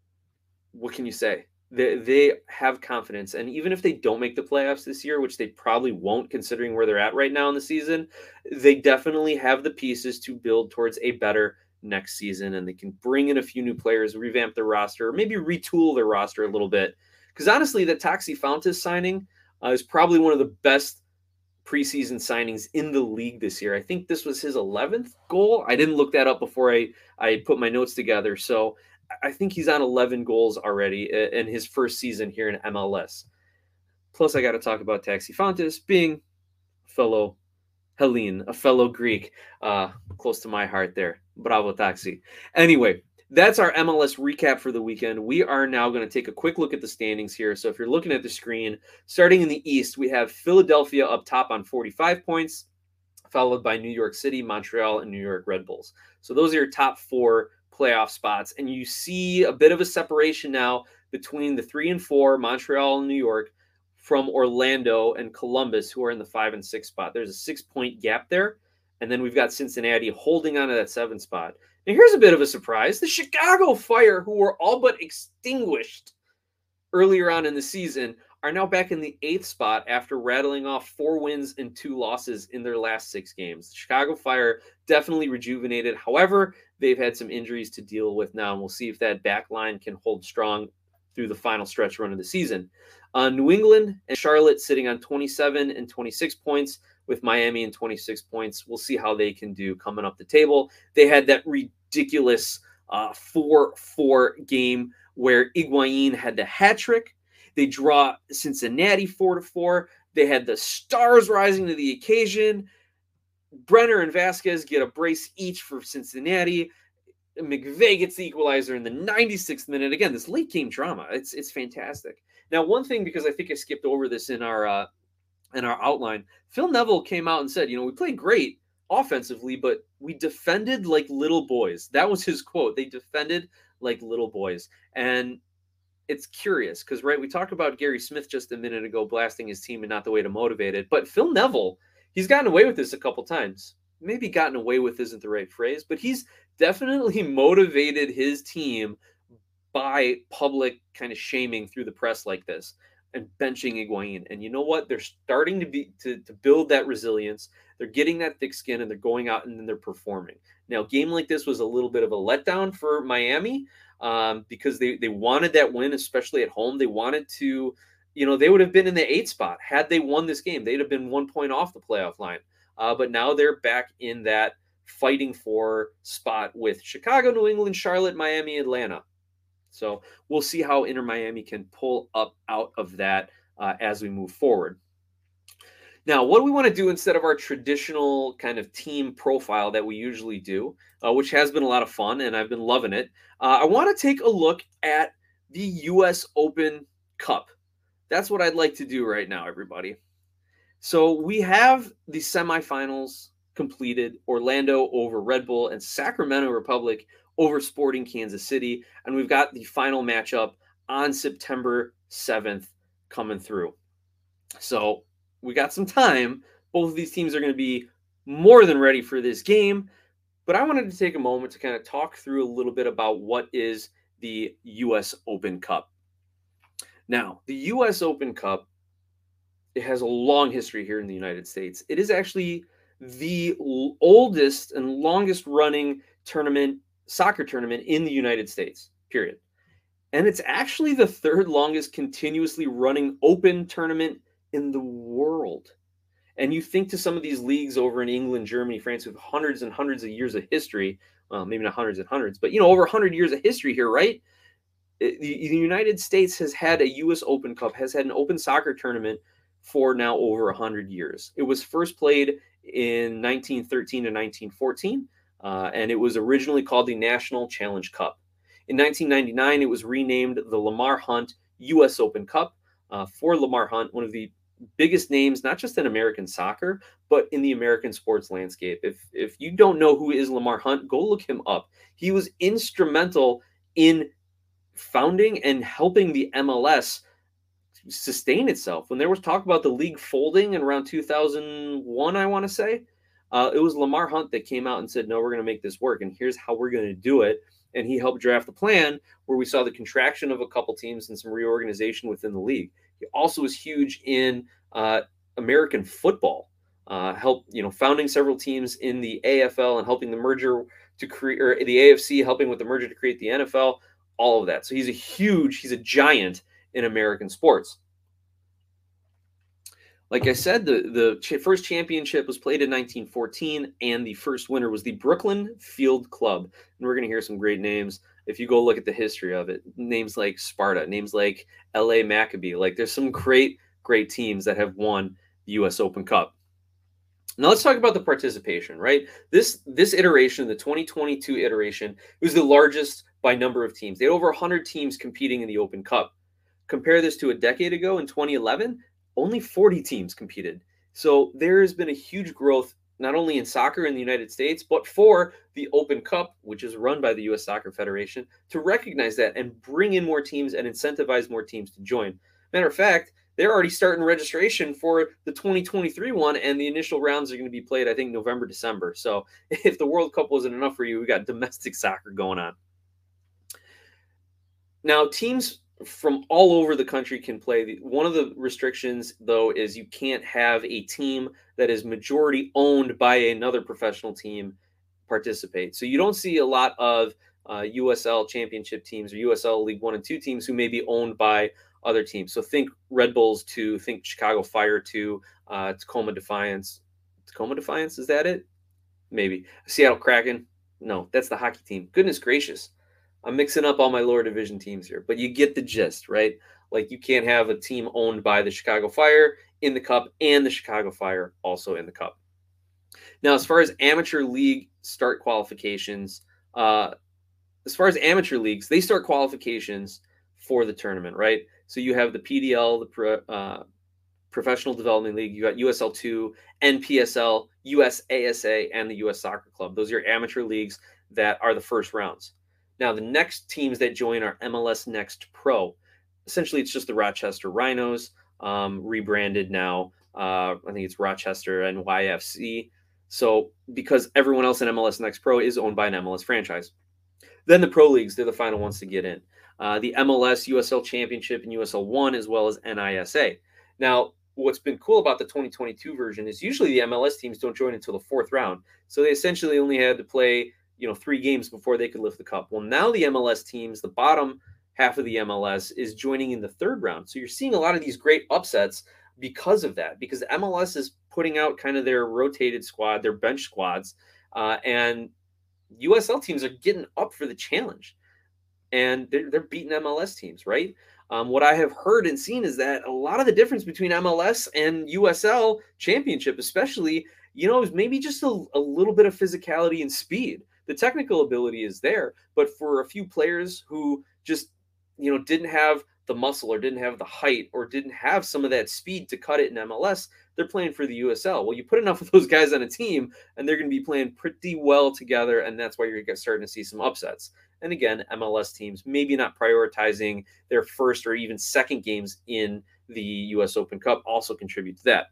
what can you say? They, they have confidence. And even if they don't make the playoffs this year, which they probably won't considering where they're at right now in the season, they definitely have the pieces to build towards a better next season. And they can bring in a few new players, revamp their roster, or maybe retool their roster a little bit. Because honestly, that Taxi Fountas signing uh, is probably one of the best preseason signings in the league this year. I think this was his eleventh goal. I didn't look that up before I, I put my notes together. So I think he's on eleven goals already in his first season here in M L S. Plus, I got to talk about Taxi Fountas being a fellow Hellene, a fellow Greek, uh, close to my heart there. Bravo, Taxi. Anyway, that's our M L S recap for the weekend. We are now going to take a quick look at the standings here. So if you're looking at the screen, starting in the East, we have Philadelphia up top on forty-five points, followed by New York City, Montreal, and New York Red Bulls. So those are your top four playoff spots. And you see a bit of a separation now between the three and four, Montreal and New York, from Orlando and Columbus, who are in the five and six spot. There's a six-point gap there. And then we've got Cincinnati holding on to that seven spot. Now, here's a bit of a surprise. The Chicago Fire, who were all but extinguished earlier on in the season, are now back in the eighth spot after rattling off four wins and two losses in their last six games. The Chicago Fire definitely rejuvenated. However, they've had some injuries to deal with now, and we'll see if that back line can hold strong through the final stretch run of the season. Uh, New England and Charlotte sitting on twenty-seven and twenty-six points, with Miami and twenty-six points. We'll see how they can do coming up the table. They had that ridiculous uh, four four game where Higuain had the hat trick. They draw Cincinnati four to four. They had the Stars rising to the occasion. Brenner and Vasquez get a brace each for Cincinnati. McVay gets the equalizer in the ninety-sixth minute. Again, this late game drama. It's it's fantastic. Now, one thing, because I think I skipped over this in our uh, in our outline, Phil Neville came out and said, you know, we played great offensively, but we defended like little boys. That was his quote. They defended like little boys. And it's curious because, right, we talked about Gary Smith just a minute ago blasting his team and not the way to motivate it. But Phil Neville, he's gotten away with this a couple times. Maybe gotten away with isn't the right phrase, but he's definitely motivated his team by public kind of shaming through the press like this and benching Higuain. And you know what? They're starting to be to, to build that resilience. They're getting that thick skin, and they're going out and then they're performing. Now, a game like this was a little bit of a letdown for Miami um, because they, they wanted that win, especially at home. They wanted to, you know, they would have been in the eighth spot. Had they won this game, they'd have been one point off the playoff line. Uh, but now they're back in that fighting for spot with Chicago, New England, Charlotte, Miami, Atlanta. So we'll see how Inter Miami can pull up out of that uh, as we move forward. Now, what do we want to do instead of our traditional kind of team profile that we usually do, uh, which has been a lot of fun, and I've been loving it. Uh, I want to take a look at the U S Open Cup. That's what I'd like to do right now, everybody. So we have the semifinals completed, Orlando over Red Bull and Sacramento Republic over Sporting Kansas City. And we've got the final matchup on September seventh coming through. So we got some time. Both of these teams are going to be more than ready for this game. But I wanted to take a moment to kind of talk through a little bit about what is the U S Open Cup. Now, the U S Open Cup, it has a long history here in the United States. It is actually the oldest and longest running tournament, soccer tournament in the United States, period. And it's actually the third longest continuously running open tournament in the world. And you think to some of these leagues over in England, Germany, France, with hundreds and hundreds of years of history, well, maybe not hundreds and hundreds, but, you know, over one hundred years of history here, right? The, the United States has had a U S Open Cup, has had an open soccer tournament for now over one hundred years. It was first played in nineteen thirteen to nineteen fourteen, uh, and it was originally called the National Challenge Cup. In nineteen ninety-nine, it was renamed the Lamar Hunt U S Open Cup uh, for Lamar Hunt, one of the biggest names, not just in American soccer, but in the American sports landscape. If if you don't know who is Lamar Hunt, go look him up. He was instrumental in founding and helping the M L S sustain itself. When there was talk about the league folding in around two thousand one, I want to say, uh, it was Lamar Hunt that came out and said, no, we're going to make this work, and here's how we're going to do it. And he helped draft the plan where we saw the contraction of a couple teams and some reorganization within the league. He also was huge in uh, American football, uh, helped, you know, founding several teams in the A F L and helping the merger to create, or the A F C, helping with the merger to create the N F L, all of that. So he's a huge, he's a giant in American sports. Like I said, the, the ch- first championship was played in nineteen fourteen, and the first winner was the Brooklyn Field Club. And we're going to hear some great names if you go look at the history of it. Names like Sparta, names like L A Maccabi. Like, there's some great, great teams that have won the U S Open Cup. Now let's talk about the participation, right? This this iteration, the twenty twenty-two iteration, was the largest by number of teams. They had over one hundred teams competing in the Open Cup. Compare this to a decade ago in twenty eleven, only forty teams competed. So there has been a huge growth, not only in soccer in the United States, but for the Open Cup, which is run by the U S Soccer Federation, to recognize that and bring in more teams and incentivize more teams to join. Matter of fact, they're already starting registration for the twenty twenty-three one, and the initial rounds are going to be played, I think, November, December. So if the World Cup wasn't enough for you, we got domestic soccer going on. Now, teams from all over the country can play. One of the restrictions, though, is you can't have a team that is majority owned by another professional team participate. So you don't see a lot of uh, U S L championship teams or U S L League One and Two teams who may be owned by other teams. So think Red Bulls to, think Chicago Fire to, uh, Tacoma Defiance. Tacoma Defiance, is that it? Maybe. Seattle Kraken. No, that's the hockey team. Goodness gracious. I'm mixing up all my lower division teams here, but you get the gist, right? Like, you can't have a team owned by the Chicago Fire in the Cup and the Chicago Fire also in the Cup. Now, as far as amateur league start qualifications, uh, as far as amateur leagues, they start qualifications for the tournament, right? So you have the P D L, the Pro, uh, Professional Development League, you got U S L two, N P S L, U S A S A, and the U S Soccer Club. Those are your amateur leagues that are the first rounds. Now, the next teams that join are M L S Next Pro. Essentially, it's just the Rochester Rhinos, um, rebranded now. Uh, I think it's Rochester N Y F C. So, because everyone else in M L S Next Pro is owned by an M L S franchise. Then the Pro Leagues, they're the final ones to get in. Uh, the M L S U S L Championship and U S L one, as well as N I S A. Now, what's been cool about the twenty twenty-two version is usually the M L S teams don't join until the fourth round. So they essentially only had to play, you know, three games before they could lift the cup. Well, now the M L S teams, the bottom half of the M L S, is joining in the third round. So you're seeing a lot of these great upsets because of that, because the M L S is putting out kind of their rotated squad, their bench squads, uh, and U S L teams are getting up for the challenge, and they're, they're beating M L S teams, right? Um, what I have heard and seen is that a lot of the difference between M L S and U S L Championship, especially, you know, is maybe just a, a little bit of physicality and speed. The technical ability is there, but for a few players who just, you know, didn't have the muscle or didn't have the height or didn't have some of that speed to cut it in M L S, they're playing for the U S L. Well, you put enough of those guys on a team and they're going to be playing pretty well together, and that's why you're starting to see some upsets. And again, M L S teams maybe not prioritizing their first or even second games in the U S Open Cup also contribute to that.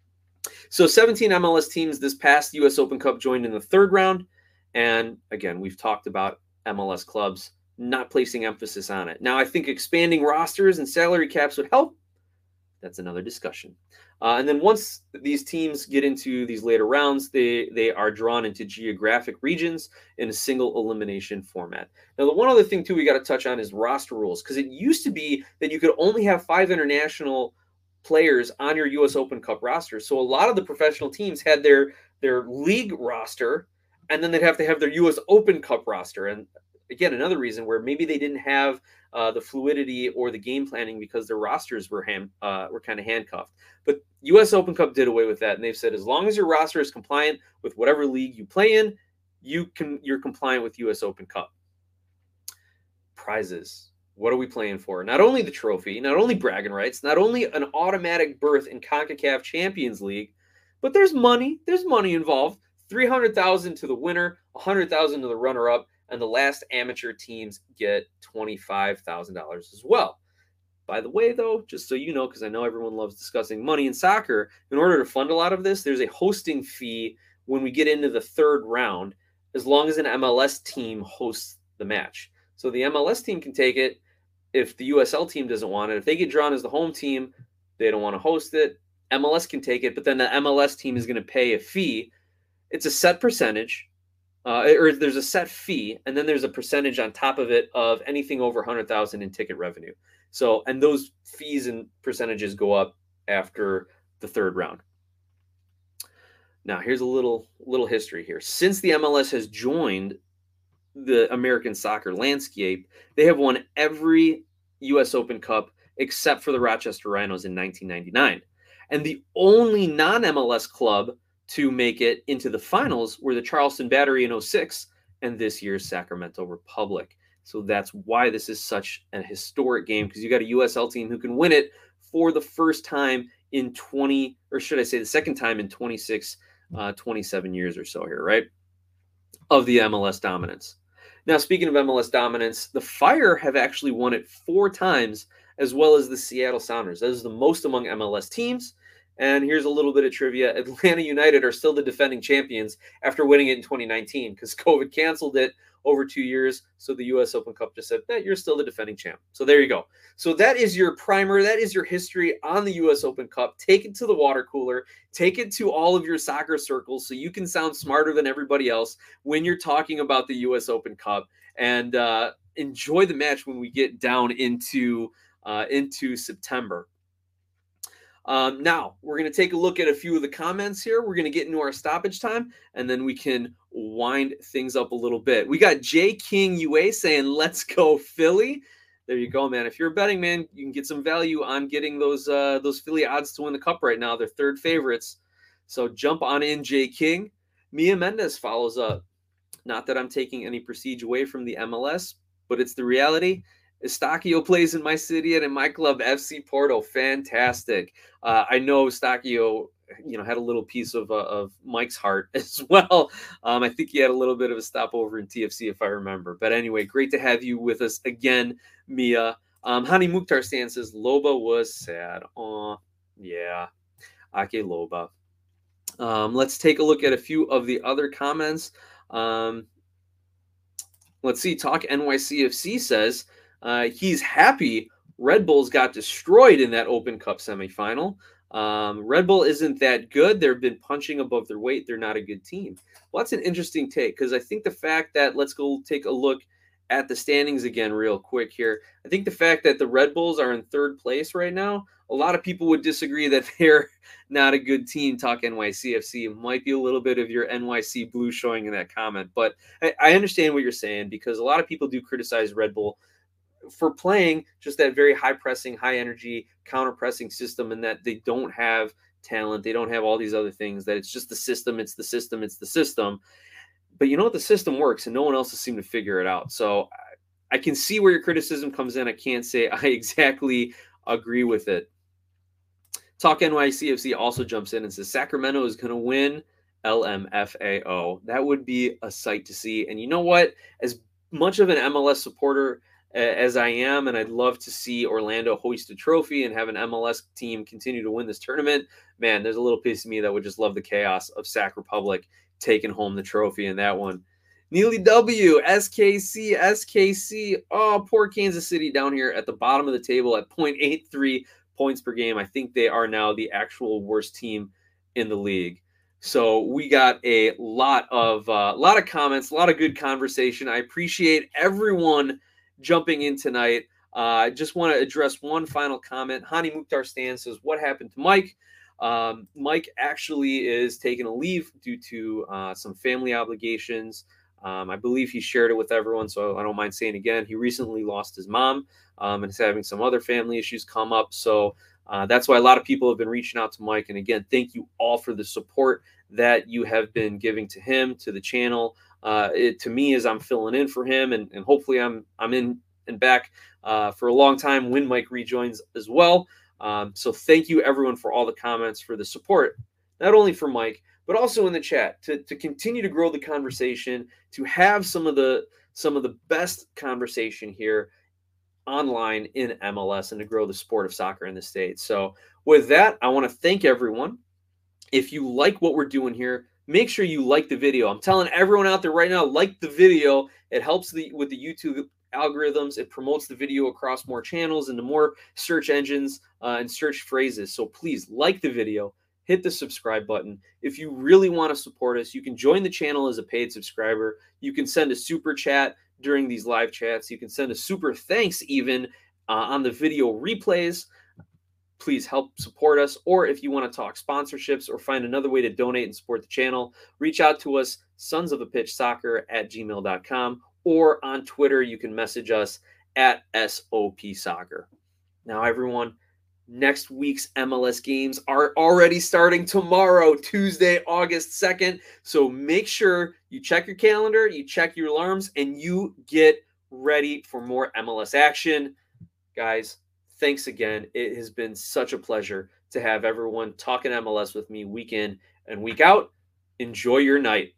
So seventeen M L S teams this past U S Open Cup joined in the third round. And again, we've talked about M L S clubs not placing emphasis on it. Now, I think expanding rosters and salary caps would help. That's another discussion. Uh, and then once these teams get into these later rounds, they, they are drawn into geographic regions in a single elimination format. Now, the one other thing, too, we got to touch on is roster rules, because it used to be that you could only have five international players on your U S Open Cup roster. So a lot of the professional teams had their, their league roster, and then they'd have to have their U S Open Cup roster. And again, another reason where maybe they didn't have uh, the fluidity or the game planning because their rosters were hand, uh, were kind of handcuffed. But U S Open Cup did away with that, and they've said as long as your roster is compliant with whatever league you play in, you can you're compliant with U S Open Cup. Prizes. What are we playing for? Not only the trophy, not only bragging rights, not only an automatic berth in CONCACAF Champions League, but there's money. There's money involved. three hundred thousand dollars to the winner, one hundred thousand dollars to the runner-up, and the last amateur teams get twenty-five thousand dollars as well. By the way, though, just so you know, because I know everyone loves discussing money in soccer, in order to fund a lot of this, there's a hosting fee when we get into the third round, as long as an M L S team hosts the match. So the M L S team can take it if the U S L team doesn't want it. If they get drawn as the home team, they don't want to host it. M L S can take it, but then the M L S team is going to pay a fee. It's a set percentage, uh, or there's a set fee, and then there's a percentage on top of it of anything over one hundred thousand dollars in ticket revenue. So, and those fees and percentages go up after the third round. Now, here's a little little history here. Since the M L S has joined the American soccer landscape, they have won every U S Open Cup except for the Rochester Rhinos in nineteen ninety-nine. And the only non-M L S club to make it into the finals were the Charleston Battery in oh six and this year's Sacramento Republic. So that's why this is such a historic game, because you got a U S L team who can win it for the first time in twenty, or should I say the second time in twenty-six, uh, twenty-seven years or so here, right? Of the M L S dominance. Now, speaking of M L S dominance, the Fire have actually won it four times, as well as the Seattle Sounders. That is the most among M L S teams. And here's a little bit of trivia. Atlanta United are still the defending champions after winning it in twenty nineteen, because COVID canceled it over two years. So the U S Open Cup just said, eh, you're still the defending champ. So there you go. So that is your primer. That is your history on the U S Open Cup. Take it to the water cooler. Take it to all of your soccer circles so you can sound smarter than everybody else when you're talking about the U S Open Cup. And uh, enjoy the match when we get down into, uh, into September. Um, now, we're going to take a look at a few of the comments here. We're going to get into our stoppage time, and then we can wind things up a little bit. We got J King U A saying, let's go Philly. There you go, man. If you're a betting man, you can get some value on getting those uh, those Philly odds to win the cup right now. They're third favorites. So jump on in, J King. Mia Mendez follows up. Not that I'm taking any prestige away from the M L S, but it's the reality. Eustáquio plays in my city and in my club, F C Porto. Fantastic. Uh, I know Eustáquio, you know, had a little piece of uh, of Mike's heart as well. Um, I think he had a little bit of a stopover in T F C, if I remember. But anyway, great to have you with us again, Mia. Um, Hani Mukhtar Stan says, Loba was sad. Aw, yeah. Ake Loba. Um, let's take a look at a few of the other comments. Um, let's see. Talk N Y C F C says, Uh, he's happy Red Bulls got destroyed in that Open Cup semifinal. Um, Red Bull isn't that good. They've been punching above their weight. They're not a good team. Well, that's an interesting take, because I think the fact that, let's go take a look at the standings again real quick here. I think the fact that the Red Bulls are in third place right now, a lot of people would disagree that they're not a good team. Talk N Y C F C. It might be a little bit of your N Y C blue showing in that comment. But I, I understand what you're saying, because a lot of people do criticize Red Bull for playing just that very high pressing, high energy, counter pressing system, and that they don't have talent. They don't have all these other things, that it's just the system. It's the system. It's the system. But you know what? The system works, and no one else has seemed to figure it out. So I, I can see where your criticism comes in. I can't say I exactly agree with it. Talk N Y C F C also jumps in and says Sacramento is going to win L M F A O. That would be a sight to see. And you know what? As much of an M L S supporter as I am, and I'd love to see Orlando hoist a trophy and have an M L S team continue to win this tournament, man, there's a little piece of me that would just love the chaos of Sac Republic taking home the trophy in that one. Neely W, S K C, S K C. Oh, poor Kansas City down here at the bottom of the table at point eight three points per game. I think they are now the actual worst team in the league. So we got a lot of uh, lot of comments, a lot of good conversation. I appreciate everyone jumping in tonight. I uh, just want to address one final comment. Hani Mukhtar Stan says, what happened to Mike? Um, Mike actually is taking a leave due to uh, some family obligations. Um, I believe he shared it with everyone, so I don't mind saying again. He recently lost his mom um, and is having some other family issues come up. So uh, that's why a lot of people have been reaching out to Mike. And again, thank you all for the support that you have been giving to him, to the channel. Uh, it, to me, as I'm filling in for him, and, and hopefully I'm I'm in and back uh, for a long time when Mike rejoins as well. Um, so thank you, everyone, for all the comments, for the support, not only for Mike, but also in the chat to, to continue to grow the conversation, to have some of the some of the best conversation here online in M L S and to grow the sport of soccer in the States. So with that, I want to thank everyone. If you like what we're doing here, make sure you like the video. I'm telling everyone out there right now, like the video. It helps the with the YouTube algorithms. It promotes the video across more channels and the more search engines uh, and search phrases. So please like the video, hit the subscribe button. If you really want to support us, you can join the channel as a paid subscriber. You can send a super chat during these live chats. You can send a super thanks even uh, on the video replays. Please help support us. Or if you want to talk sponsorships or find another way to donate and support the channel, reach out to us, sons of a pitch soccer at gmail dot com, or on Twitter, you can message us at S O P Soccer. Now, everyone, next week's M L S games are already starting tomorrow, Tuesday, August second. So make sure you check your calendar, you check your alarms, and you get ready for more M L S action. Guys, thanks again. It has been such a pleasure to have everyone talking M L S with me week in and week out. Enjoy your night.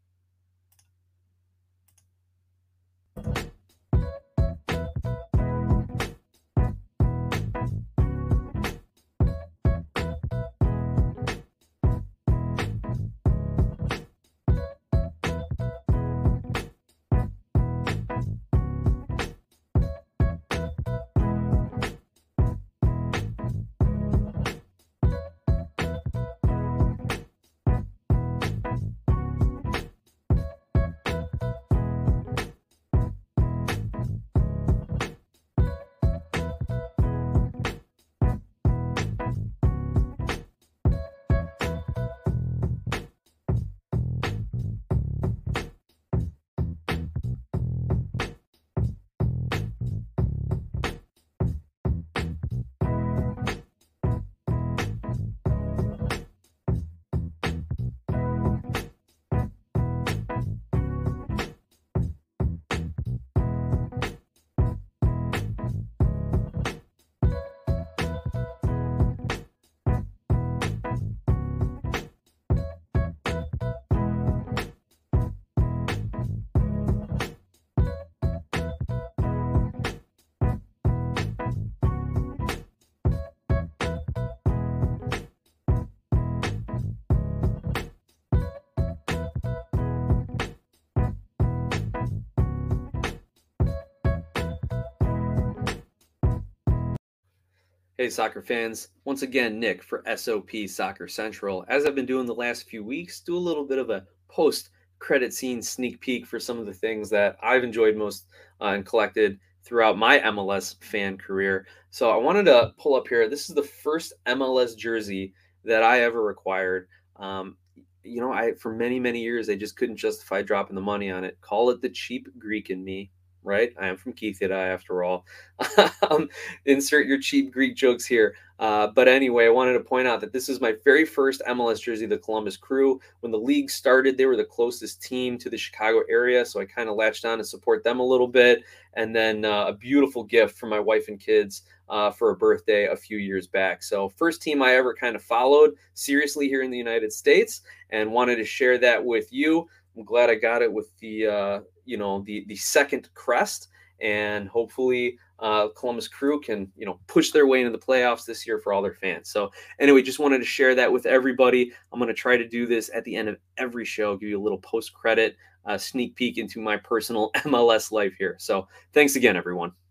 Hey, soccer fans. Once again, Nick for S O P Soccer Central. As I've been doing the last few weeks, do a little bit of a post-credit scene sneak peek for some of the things that I've enjoyed most uh, and collected throughout my M L S fan career. So I wanted to pull up here. This is the first M L S jersey that I ever acquired. Um, you know, I for many, many years, I just couldn't justify dropping the money on it. Call it the cheap Greek in me. Right? I am from Keithida after all. um, insert your cheap Greek jokes here. Uh, but anyway, I wanted to point out that this is my very first M L S jersey, the Columbus Crew. When the league started, they were the closest team to the Chicago area, so I kind of latched on to support them a little bit. And then uh, a beautiful gift for my wife and kids uh, for a birthday a few years back. So first team I ever kind of followed seriously here in the United States, and wanted to share that with you. I'm glad I got it with the, uh, you know, the, the second crest, and hopefully uh, Columbus Crew can, you know, push their way into the playoffs this year for all their fans. So anyway, just wanted to share that with everybody. I'm going to try to do this at the end of every show, give you a little post-credit uh, sneak peek into my personal M L S life here. So thanks again, everyone.